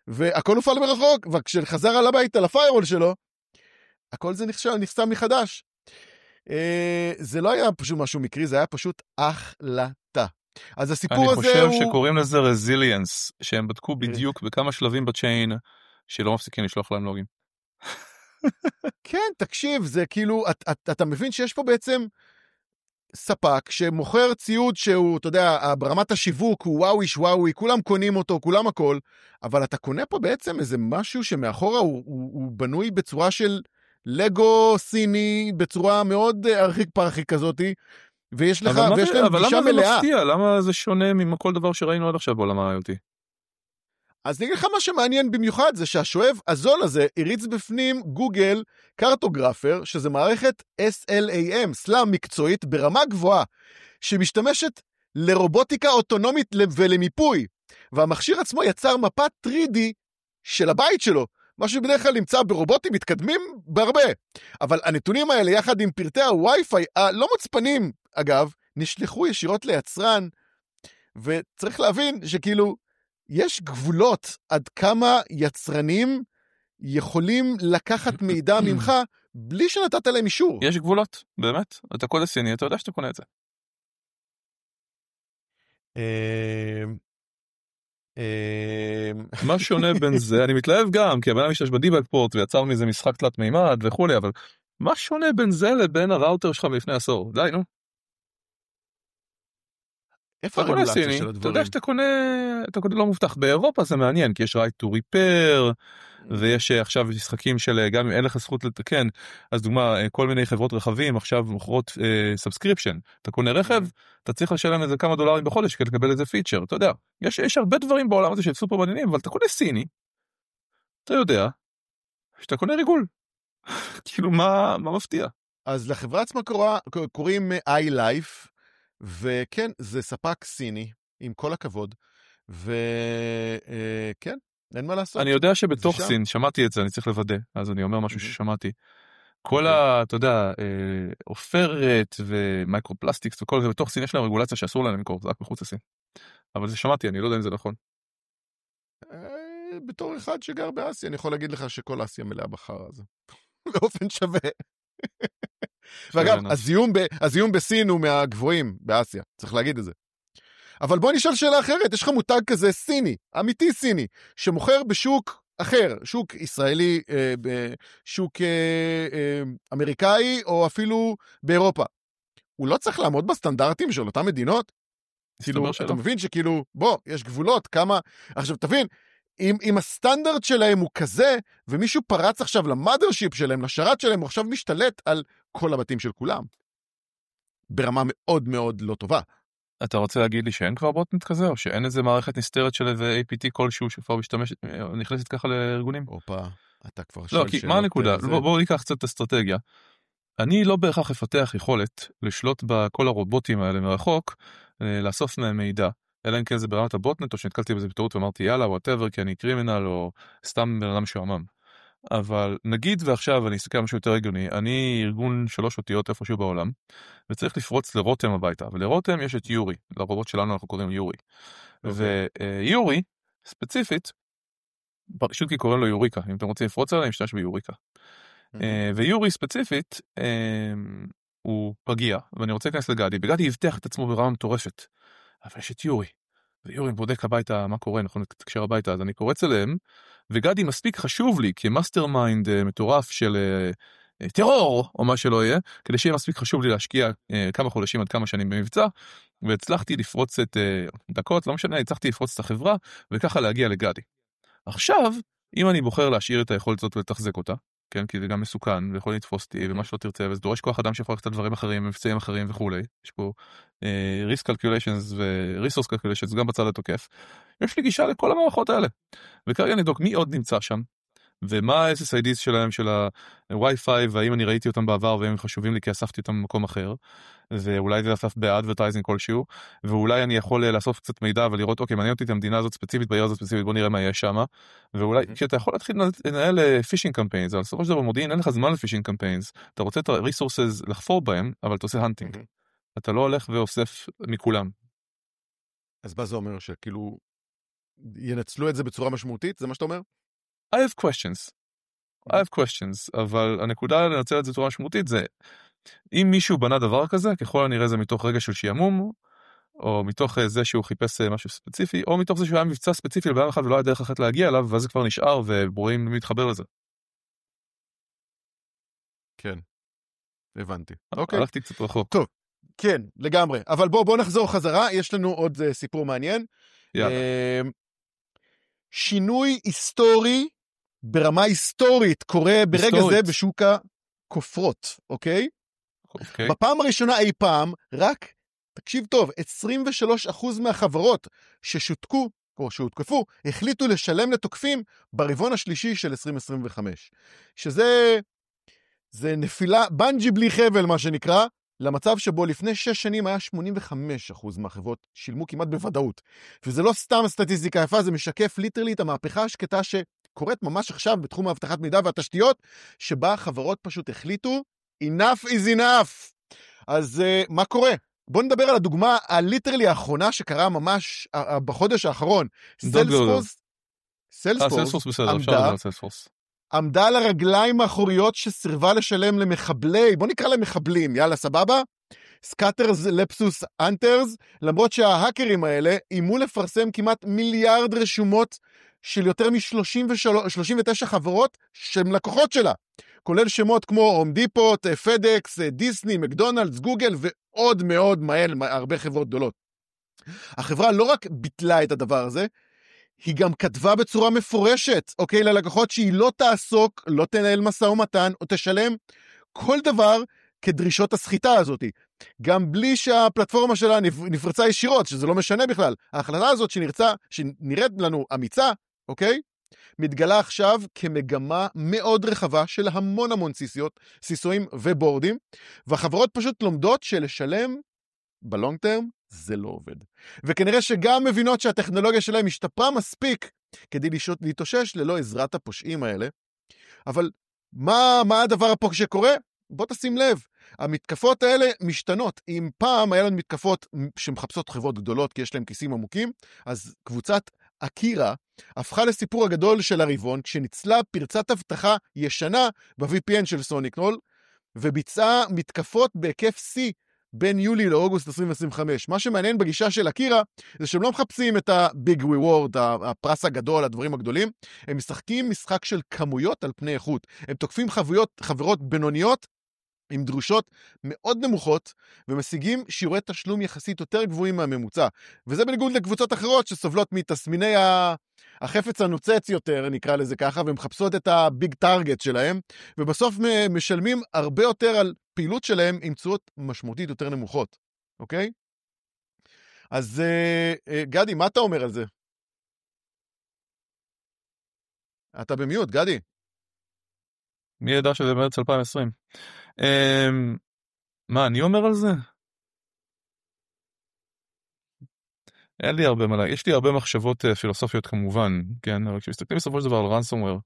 והכל הופעל מרחוק, וכשחזר על הבית על הפיירול שלו, הכל זה נחשב, נחסם מחדש. זה לא היה פשוט משהו מקרי, זה היה פשוט החלטה. אז הסיפור הזה הוא... אני חושב שקוראים לזה רזיליאנס, שהם בדקו בדיוק בכמה שלבים בצ'יין, שלא מפסיקים לשלוח להם לוגים. כן, תקשיב, זה כאילו, אתה מבין שיש פה בעצם ספק שמוכר ציוד שהוא, אתה יודע, ברמת השיווק הוא וואוי שוואוי, כולם קונים אותו, כולם הכל, אבל אתה קונה פה בעצם איזה משהו שמאחורה הוא, הוא, הוא בנוי בצורה של לגו סיני, בצורה מאוד ארחיק פרחיק כזאת, ויש לך, ויש להם גישה מלאה. אבל למה זה מפתיע? למה זה שונה מכל דבר שראינו עד עכשיו בעולם ה-איי או טי? אז נגיד לך מה שמעניין במיוחד, זה שהשואב הזול הזה הריץ בפנים גוגל קרטוגרפר, שזה מערכת אס אל איי אם, סלאם מקצועית ברמה גבוהה, שמשתמשת לרובוטיקה אוטונומית ולמיפוי, והמכשיר עצמו יצר מפת תרי די של הבית שלו, מה שבדרך כלל נמצא ברובוטים מתקדמים בהרבה. אבל הנתונים האלה, יחד עם פרטי הווי-פיי, הלא מוצפנים, אגב, נשלחו ישירות ליצרן, וצריך להבין שכאילו, יש גבולות עד כמה יצרנים יכולים לקחת מידע ממך, בלי שנתת להם אישור. יש גבולות, באמת. אתה קונה סיני, אתה יודע שאתה קונה את זה. מה שונה בין זה? אני מתלהב גם, כי הבן המשתמש בדיבקפורט ויצר מזה משחק תלת מימד וכו', אבל מה שונה בין זה לבין הראוטר שלך מלפני עשור? די, נו. איפה הרגולציה של הדברים? אתה יודע שאתה קונה, אתה קונה לא מובטח. באירופה זה מעניין, כי יש right to repair, ויש עכשיו משחקים של, גם אם אין לך זכות לתקן, אז דוגמה, כל מיני חברות רכבים עכשיו מוכרות סאבסקריפשן. אתה קונה רכב, אתה צריך לשלם איזה כמה דולרים בחודש כדי לקבל איזה פיצ'ר. אתה יודע, יש, יש הרבה דברים בעולם הזה שסופר מעניינים, אבל אתה קונה סיני, אתה יודע, שאתה קונה ריגול. כאילו, מה, מה מפתיע? אז לחברה עצמה קורא, קוראים iLife, וכן, זה ספק סיני, עם כל הכבוד, וכן, אין מה לעשות. אני יודע שבתוך סין, שמעתי את זה, אני צריך לוודא, אז אני אומר משהו ששמעתי. כל ה, אתה יודע, עופרת ומייקרופלסטיקס וכל זה, בתוך סין יש להם רגולציה שאסור להם למכור, זה רק מחוץ לסין. אבל זה שמעתי, אני לא יודע אם זה נכון. בתור אחד שגר באסיה, אני יכול להגיד לך שכל אסיה מלאה בחר הזה. באופן שווה. ואגב, הזיהום, ב, הזיהום בסין הוא מהגבוהים באסיה, צריך להגיד את זה. אבל בוא נשאל שאלה אחרת, יש לך מותג כזה סיני, אמיתי סיני, שמוכר בשוק אחר, שוק ישראלי, אה, שוק אה, אה, אמריקאי, או אפילו באירופה. הוא לא צריך לעמוד בסטנדרטים של אותם מדינות? כאילו, אתה מבין שכאילו, בוא, יש גבולות, כמה... עכשיו, תבין, אם, אם הסטנדרט שלהם הוא כזה, ומישהו פרץ עכשיו למאדרשיפ שלהם, לשרת שלהם, הוא עכשיו משתלט על כל הבתים של כולם. ברמה מאוד מאוד לא טובה. אתה רוצה להגיד לי שאין כבר בוטנט כזה, או שאין איזה מערכת נסתרת של איזה איי פי טי כלשהו שכבר משתמשת, נכנסת ככה לארגונים? אופה, אתה כבר לא, כי מה הנקודה? בואו בוא ניקח קצת את אסטרטגיה. אני לא בהכרח אפתח יכולת לשלוט בכל הרובוטים האלה מרחוק, לאסוף מהם מידע. אלא אם כן זה ברמת הבוטנט, או שנתקלתי בזה בטעות ואמרתי, יאללה, whatever, כי אני קרימינל, או סתם בן אדם שעמם. אבל נגיד ועכשיו, אני אסתכל על משהו יותר הגיוני, אני ארגון שלוש אותיות איפשהו בעולם, וצריך לפרוץ לרותם הביתה, ולרותם יש את יורי, לרובוט שלנו אנחנו קוראים יורי. ויורי, ספציפית, פשוט כי קוראים לו יוריקה, אם אתם רוצים לפרוץ עליהם, משתמש ביוריקה. ויורי ספציפית, הוא פגיע, ואני רוצה להיכנס לגדי, וגדי יבטח את עצמו ברמה מטורפת. אבל יש את יורי, ויורי בודק הביתה מה קורה, נכון, תקשר הביתה, אז אני קורץ אליהם, וגדי מספיק חשוב לי, כמאסטר מיינד מטורף של טרור, או מה שלא יהיה, כדי שיהיה מספיק חשוב לי להשקיע כמה חודשים עד כמה שנים במבצע, והצלחתי לפרוץ את דקות, לא משנה, הצלחתי לפרוץ את החברה, וככה להגיע לגדי. עכשיו, אם אני בוחר להשאיר את היכולת הזאת ולתחזק אותה, כן, כי זה גם מסוכן, ויכול לתפוס אותי, ומה שלא תרצה, וזה דורש כוח אדם שיכול לקחת דברים אחרים, מבצעים אחרים וכו'. יש פה uh, risk calculations ו-resource calculations, גם בצד התוקף. יש לי גישה לכל המערכות האלה. וכרגע נבדוק מי עוד נמצא שם, ומה ה-אס אס איי די'ס שלהם, של ה-Wi-Fi, והאם אני ראיתי אותם בעבר, והם חשובים לי כי אספתי אותם במקום אחר, ואולי זה אסף ב-advertising כלשהו, ואולי אני יכול לאסוף קצת מידע, ולראות, אוקיי, מעניין אותי את המדינה הזאת ספציפית, בעיר הזאת ספציפית, בוא נראה מה יש שם, ואולי, כשאתה יכול להתחיל לנהל פישינג קמפיינס, אבל בסופו של דבר במודיעין, אין לך זמן לפישינג קמפיינס, אתה רוצה את ה-resources לחפור בהם, אבל אתה עושה hunting. אתה לא הולך ואוסף מכולם. אז מה זה אומר שכאילו, ינצלו את זה בצורה משמעותית? זה מה שאתה אומר? I have questions. I have questions, אבל הנקודה לנצל את זה בצורה משמעותית זה, אם מישהו בנה דבר כזה, ככל הנראה זה מתוך רגע של שיעמום, או מתוך זה שהוא חיפש משהו ספציפי, או מתוך זה שהוא היה מבצע ספציפי לבן אחד ולא היה דרך אחת להגיע אליו, ואז זה כבר נשאר וברורים להתחבר לזה. כן, הבנתי. אוקיי. הלכתי קצת רחוק. טוב, כן, לגמרי. אבל בואו בוא נחזור חזרה, יש לנו עוד uh, סיפור מעניין. יאללה. Uh, שינוי היסטורי, ברמה היסטורית, קורה ברגע היסטורית. זה בשוק הכופרות, אוקיי? אוקיי. בפעם הראשונה אי פעם, רק, תקשיב טוב, עשרים ושלושה אחוז מהחברות ששותקו, או שהותקפו, החליטו לשלם לתוקפים ברבעון השלישי של עשרים עשרים וחמש. שזה, זה נפילה, בנג'י בלי חבל, מה שנקרא, למצב שבו לפני שש שנים היה שמונים וחמישה אחוז מהחברות שילמו כמעט בוודאות. וזה לא סתם סטטיסטיקה יפה, זה משקף ליטרלי את המהפכה השקטה שקורית ממש עכשיו בתחום האבטחת מידע והתשתיות, שבה חברות פשוט החליטו, enough is enough. אז uh, מה קורה? בואו נדבר על הדוגמה הליטרלי האחרונה שקרה ממש uh, uh, בחודש האחרון. סיילספורס, סיילספורס עמדה, עמדה על הרגליים האחוריות שסירבה לשלם למחבלי, בואו נקרא להם מחבלים, יאללה סבבה? סקאטרס לפסוס אנטרס, למרות שההאקרים האלה אימו לפרסם כמעט מיליארד רשומות של יותר מ-שלושים ותשע חברות שהן לקוחות שלה, כולל שמות כמו הום דיפוט, פדקס, דיסני, מקדונלדס, גוגל ועוד מאוד מהר, הרבה חברות גדולות. החברה לא רק ביטלה את הדבר הזה, היא גם כתבה בצורה מפורשת, אוקיי, ללקוחות שהיא לא תעסוק, לא תנהל משא ומתן, או תשלם כל דבר כדרישות הסחיטה הזאת. גם בלי שהפלטפורמה שלה נפרצה ישירות, שזה לא משנה בכלל. ההחלטה הזאת שנרצה, שנראית לנו אמיצה, אוקיי? מתגלה עכשיו כמגמה מאוד רחבה של המון המון סיסיות, סיסויים ובורדים, והחברות פשוט לומדות שלשלם בלונג טרם זה לא עובד. וכנראה שגם מבינות שהטכנולוגיה שלהם השתפרה מספיק כדי להתאושש ללא עזרת הפושעים האלה. אבל מה, מה הדבר הפוק שקורה? בוא תשים לב, המתקפות האלה משתנות. אם פעם היה לנו מתקפות שמחפשות חברות גדולות כי יש להם כיסים עמוקים, אז קבוצת אקירה הפכה לסיפור הגדול של הרבעון, כשניצלה פרצת הבטחה ישנה ב-וי פי אן של סוניקנול, וביצעה מתקפות בהיקף C בין יולי לאוגוסט עשרים עשרים וחמש. מה שמעניין בגישה של אקירה, זה שהם לא מחפשים את הביג ריוורד, הפרס הגדול, הדברים הגדולים, הם משחקים משחק של כמויות על פני איכות. הם תוקפים חבויות, חברות בינוניות, עם דרושות מאוד נמוכות, ומשיגים שיעורי תשלום יחסית יותר גבוהים מהממוצע. וזה בניגוד לקבוצות אחרות שסובלות מתסמיני החפץ הנוצץ יותר, נקרא לזה ככה, ומחפשות את הביג טארגט שלהם, ובסוף משלמים הרבה יותר על פעילות שלהם עם תשואות משמעותית יותר נמוכות. אוקיי? אז גדי, מה אתה אומר על זה? אתה במיוט, גדי. מי ידע שזה מרץ אלפיים ועשרים? מה, אני אומר על זה? אין לי הרבה מה, יש לי הרבה מחשבות פילוסופיות כמובן, כן, אבל כשמסתכלים בסופו של דבר על ransomware,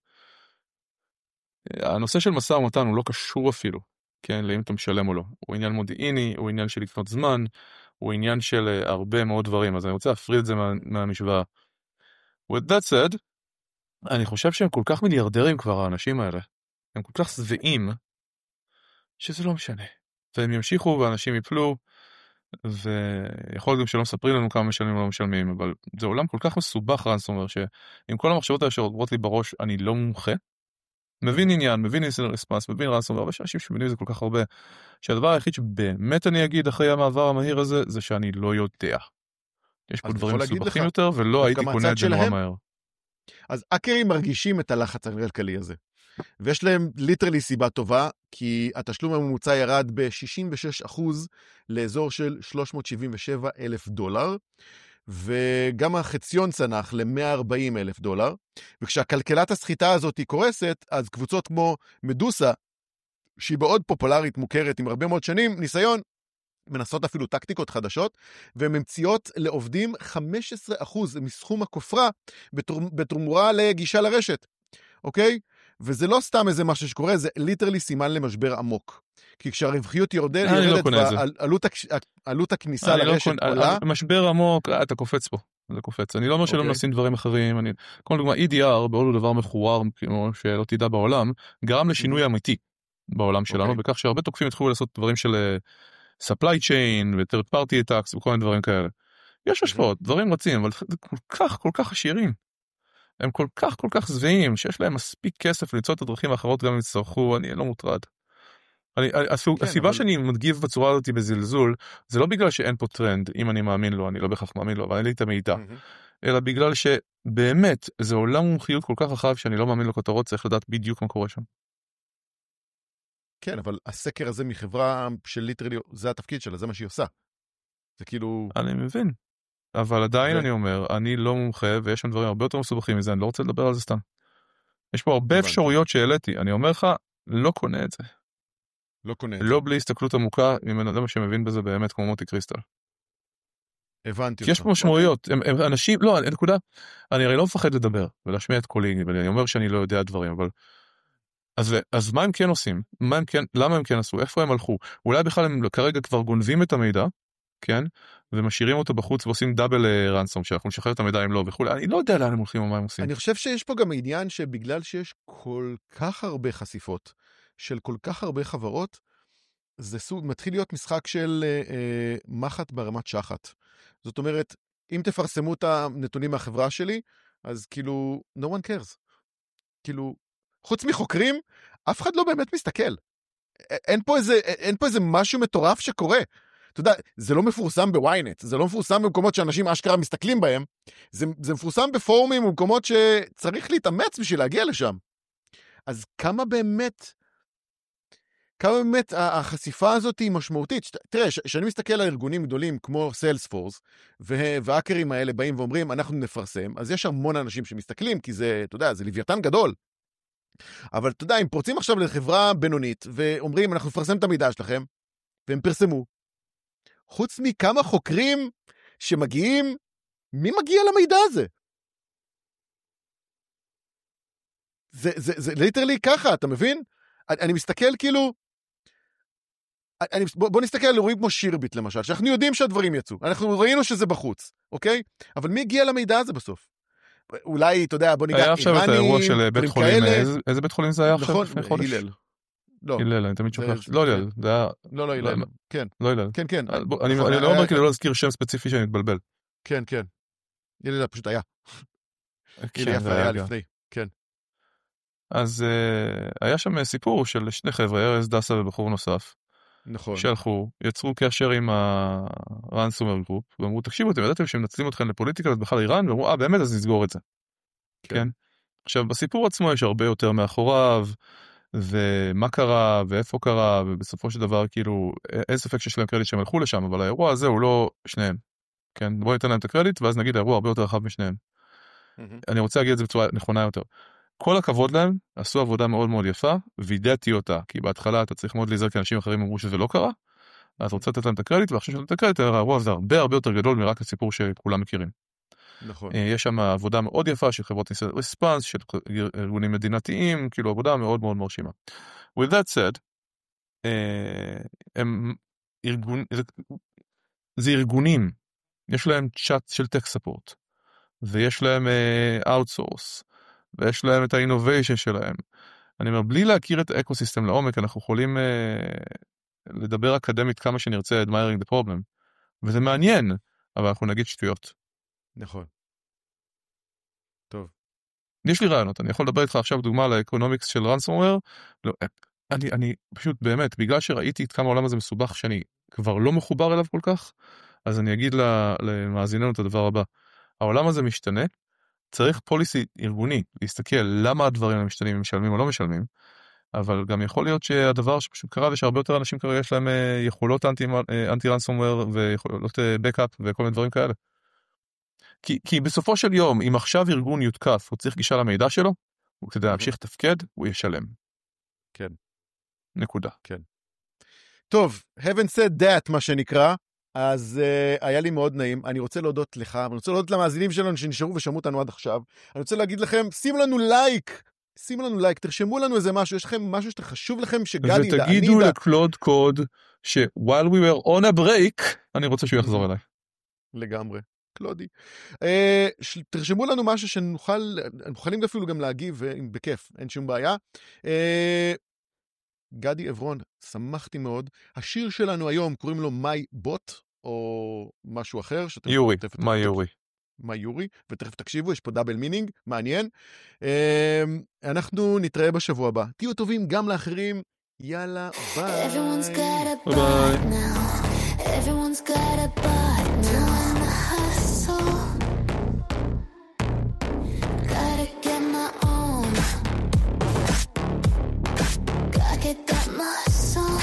הנושא של משא ומתן הוא לא קשור אפילו, כן, לאם אתה משלם או לא. הוא עניין מודיעיני, הוא עניין של לקנות זמן, הוא עניין של הרבה מאוד דברים, אז אני רוצה להפריד את זה מה, מהמשוואה. With that said, אני חושב שהם כל כך מיליארדרים כבר, האנשים האלה. הם כל כך שבעים, שזה לא משנה. והם ימשיכו ואנשים יפלו, ויכול גם שלא מספרים לנו כמה משלמים או לא משלמים, אבל זה עולם כל כך מסובך ransomware, שעם כל המחשבות האלה שעוברות לי בראש, אני לא מומחה. מבין עניין, מבין incident response, מבין ransomware, אבל שאנשים שמבינים זה כל כך הרבה, שהדבר היחיד שבאמת אני אגיד אחרי המעבר המהיר הזה, זה שאני לא יודע. יש פה דברים מסובכים יותר, ולא הייתי קונה את זה נורא מהר. אז אקרים מרגישים את הלחץ הכלכלי הזה. ויש להם ליטרלי סיבה טובה, כי התשלום הממוצע ירד ב-שישים ושש אחוז לאזור של שלוש מאות שבעים ושבעה אלף דולר, וגם החציון צנח ל-מאה וארבעים אלף דולר, וכשהכלכלת הסחיטה הזאת היא קורסת, אז קבוצות כמו מדוסה, שהיא מאוד פופולרית, מוכרת עם הרבה מאוד שנים, ניסיון, מנסות אפילו טקטיקות חדשות, והן ממציאות לעובדים חמישה עשר אחוז מסכום הכופרה, בתמורה לגישה לרשת, אוקיי? וזה לא סתם איזה משהו שקורה, זה ליטרלי סימן למשבר עמוק. כי כשהרווחיות יורדת, ועלות הכניסה לרשת עולה. משבר עמוק, אתה קופץ פה. זה קופץ. אני לא אומר שלא מנסים דברים אחרים, אני, כמו דוגמה, E D R, בעוד הוא דבר מכוער, כמו שלא תדע בעולם, גרם לשינוי אמיתי בעולם שלנו, בכך שהרבה תוקפים התחילו לעשות דברים של supply chain ו-third party attacks וכל מיני דברים כאלה. יש השפעות, דברים רצים, אבל זה כל כך, כל כך עשירים. הם כל כך, כל כך זוועים, שיש להם מספיק כסף למצוא את הדרכים האחרות גם אם יצטרכו, אני לא מוטרד. אני, כן, הסיבה אבל... שאני מדגיב בצורה הזאת בזלזול, זה לא בגלל שאין פה טרנד, אם אני מאמין לו, אני לא בכך מאמין לו, אבל אין לי את המידע. Mm-hmm. אלא בגלל שבאמת, זה עולם מומחיות כל כך רחב, שאני לא מאמין לכותרות, צריך לדעת בדיוק מה קורה שם. כן, אבל הסקר הזה מחברה של ליטרלי, זה התפקיד שלה, זה מה שהיא עושה. זה כאילו... אני מבין. אבל עדיין ו... אני אומר, אני לא מומחה, ויש שם דברים הרבה יותר מסובכים מזה, אני לא רוצה לדבר על זה סתם. יש פה הרבה אפשרויות שהעליתי, אני אומר לך, לא קונה את זה. לא קונה את זה. לא בלי הסתכלות עמוקה, אם אני יודע מה שמבין בזה באמת, כמו מוטי קריסטל. הבנתי אותך. יש פה משמעויות, הם, הם, אנשים, לא, נקודה, אני הרי לא מפחד לדבר, ולהשמיע את קולי, ואני אומר שאני לא יודע דברים, אבל... אז, אז מה הם כן עושים? מה הם כן, למה הם כן עשו? איפה הם הלכו? אולי בכלל הם כרגע כבר גונבים את המידע, כן? ומשאירים אותו בחוץ ועושים דאבל רנסום, שאנחנו נשחרר את המידע אם לא וכו'. אני לא יודע לאן הם הולכים או מה הם עושים. אני חושב שיש פה גם עניין שבגלל שיש כל כך הרבה חשיפות של כל כך הרבה חברות, זה סוג, מתחיל להיות משחק של אה, אה, מחט ברמת שחת. זאת אומרת, אם תפרסמו את הנתונים מהחברה שלי, אז כאילו, no one cares. כאילו, חוץ מחוקרים, אף אחד לא באמת מסתכל. אין פה איזה, אין פה איזה משהו מטורף שקורה. אתה יודע, זה לא מפורסם בוויינט, זה לא מפורסם במקומות שאנשים אשכרה מסתכלים בהם, זה, זה מפורסם בפורומים ובמקומות שצריך להתאמץ בשביל להגיע לשם. אז כמה באמת, כמה באמת החשיפה הזאת היא משמעותית? תראה, כשאני מסתכל על ארגונים גדולים כמו סיילספורס, והאקרים האלה באים ואומרים, אנחנו נפרסם, אז יש המון אנשים שמסתכלים, כי זה, אתה יודע, זה לוויתן גדול. אבל אתה יודע, אם פורצים עכשיו לחברה בינונית, ואומרים, אנחנו נפרסם את המידע שלכם, והם פרסמו, חוץ מכמה חוקרים שמגיעים, מי מגיע למידע הזה? זה, זה, זה ליטרלי ככה, אתה מבין? אני, אני מסתכל כאילו, אני, בוא, בוא נסתכל על אירועים כמו שירביט למשל, שאנחנו יודעים שהדברים יצאו, אנחנו ראינו שזה בחוץ, אוקיי? אבל מי הגיע למידע הזה בסוף? אולי, אתה יודע, בוא ניגע, היה עכשיו את האירוע של בית חולים, איזה, איזה בית חולים זה היה עכשיו לפני חודש? הלל. לא. הלל, אני תמיד שוכח. לא הלל, זה היה... לא, לא הלל, כן. לא הלל. כן, כן. אני לא אומר כדי לא להזכיר שם ספציפי שאני מתבלבל. כן, כן. הלל פשוט היה. הלל יפה היה לפני, כן. אז היה שם סיפור של שני חבר'ה, ארז דסה ובחור נוסף. נכון. שהלכו, יצרו קשר עם ה-Ransomware Group, ואמרו, תקשיבו, אתם ידעתם שהם מנצלים אתכם לפוליטיקה, אז בכלל איראן, ואמרו, אה, באמת, אז נסגור את זה. כן. כן? עכשיו, בסיפור עצמו יש הרבה יותר מאחוריו, ומה קרה, ואיפה קרה, ובסופו של דבר, כאילו, אין ספק שיש להם קרדיט שהם הלכו לשם, אבל האירוע הזה הוא לא שניהם. כן? בואו ניתן להם את הקרדיט, ואז נגיד, האירוע הרבה יותר רחב משניהם. Mm-hmm. אני רוצה להגיד את זה בצורה נכונה יותר. כל הכבוד להם, עשו עבודה מאוד מאוד יפה, וידעתי אותה, כי בהתחלה אתה צריך מאוד להיזהר, כי אנשים אחרים אמרו שזה לא קרה, אז רוצה לתת להם את הקרדיט, ועכשיו שאתה את הקרדיט, האירוע הזה הרבה הרבה יותר גדול מרק הסיפור שכולם מכירים. נכון. יש שם עבודה מאוד יפה של חברות אינסיידר ריספונס, של ארגונים מדינתיים, כאילו עבודה מאוד מאוד מרשימה. With that said, הם ארגון, זה ארגונים, יש להם צ'אט של טק ספורט, ויש להם outsource, ויש להם את האינוביישן שלהם. אני אומר, בלי להכיר את האקוסיסטם לעומק, אנחנו יכולים לדבר אקדמית כמה שנרצה, admiring the problem, וזה מעניין, אבל אנחנו נגיד שטויות. נכון. טוב. יש לי רעיונות, אני יכול לדבר איתך עכשיו דוגמה על האקונומיקס של ransomware, לא, אני, אני פשוט באמת, בגלל שראיתי את כמה העולם הזה מסובך, שאני כבר לא מחובר אליו כל כך, אז אני אגיד למאזיננו את הדבר הבא. העולם הזה משתנה, צריך פוליסי ארגוני, להסתכל למה הדברים הם משתנים, הם משלמים או לא משלמים, אבל גם יכול להיות שהדבר שפשוט קרה, זה שהרבה יותר אנשים כרגע יש להם יכולות אנטי-ransomware ויכולות בקאפ וכל מיני דברים כאלה. כי, כי בסופו של יום, אם עכשיו ארגון יותקף, הוא צריך גישה למידע שלו, וכדי להמשיך תפקד, הוא ישלם. כן. נקודה. כן. טוב, haven't said that, מה שנקרא, אז uh, היה לי מאוד נעים. אני רוצה להודות לך, אני רוצה להודות למאזינים שלנו שנשארו ושמעו אותנו עד עכשיו. אני רוצה להגיד לכם, שימו לנו לייק, שימו לנו לייק, תרשמו לנו איזה משהו, יש לכם משהו שחשוב לכם שגדי ידע. ותגידו לקלוד קוד, ש while we were on a break, אני רוצה שהוא יחזור אליי. לגמרי. קלודי. תרשמו לנו משהו שנוכל, נוכלים אפילו גם להגיב, בכיף, אין שום בעיה. גדי עברון, שמחתי מאוד. השיר שלנו היום קוראים לו מיי בוט, או משהו אחר. יורי, מיי יורי. מיי יורי, ותכף תקשיבו, יש פה דאבל מינינג, מעניין. אנחנו נתראה בשבוע הבא. תהיו טובים גם לאחרים. יאללה, ביי. Everyone's got a butt now. Everyone's got a butt now. I'm a hustle. Gotta get my own. Gotta get that muscle.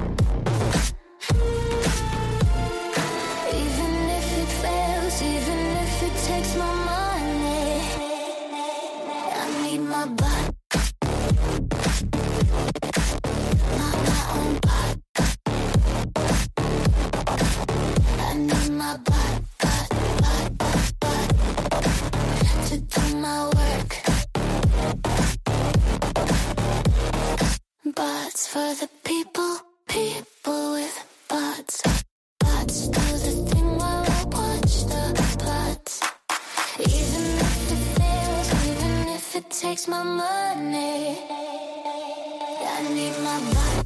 Even if it fails, even if it takes my money, I need my butt. Butts for the people, people with butts. Butts do the thing while I watch the butts. Even if it fails, even if it takes my money, I need my butt.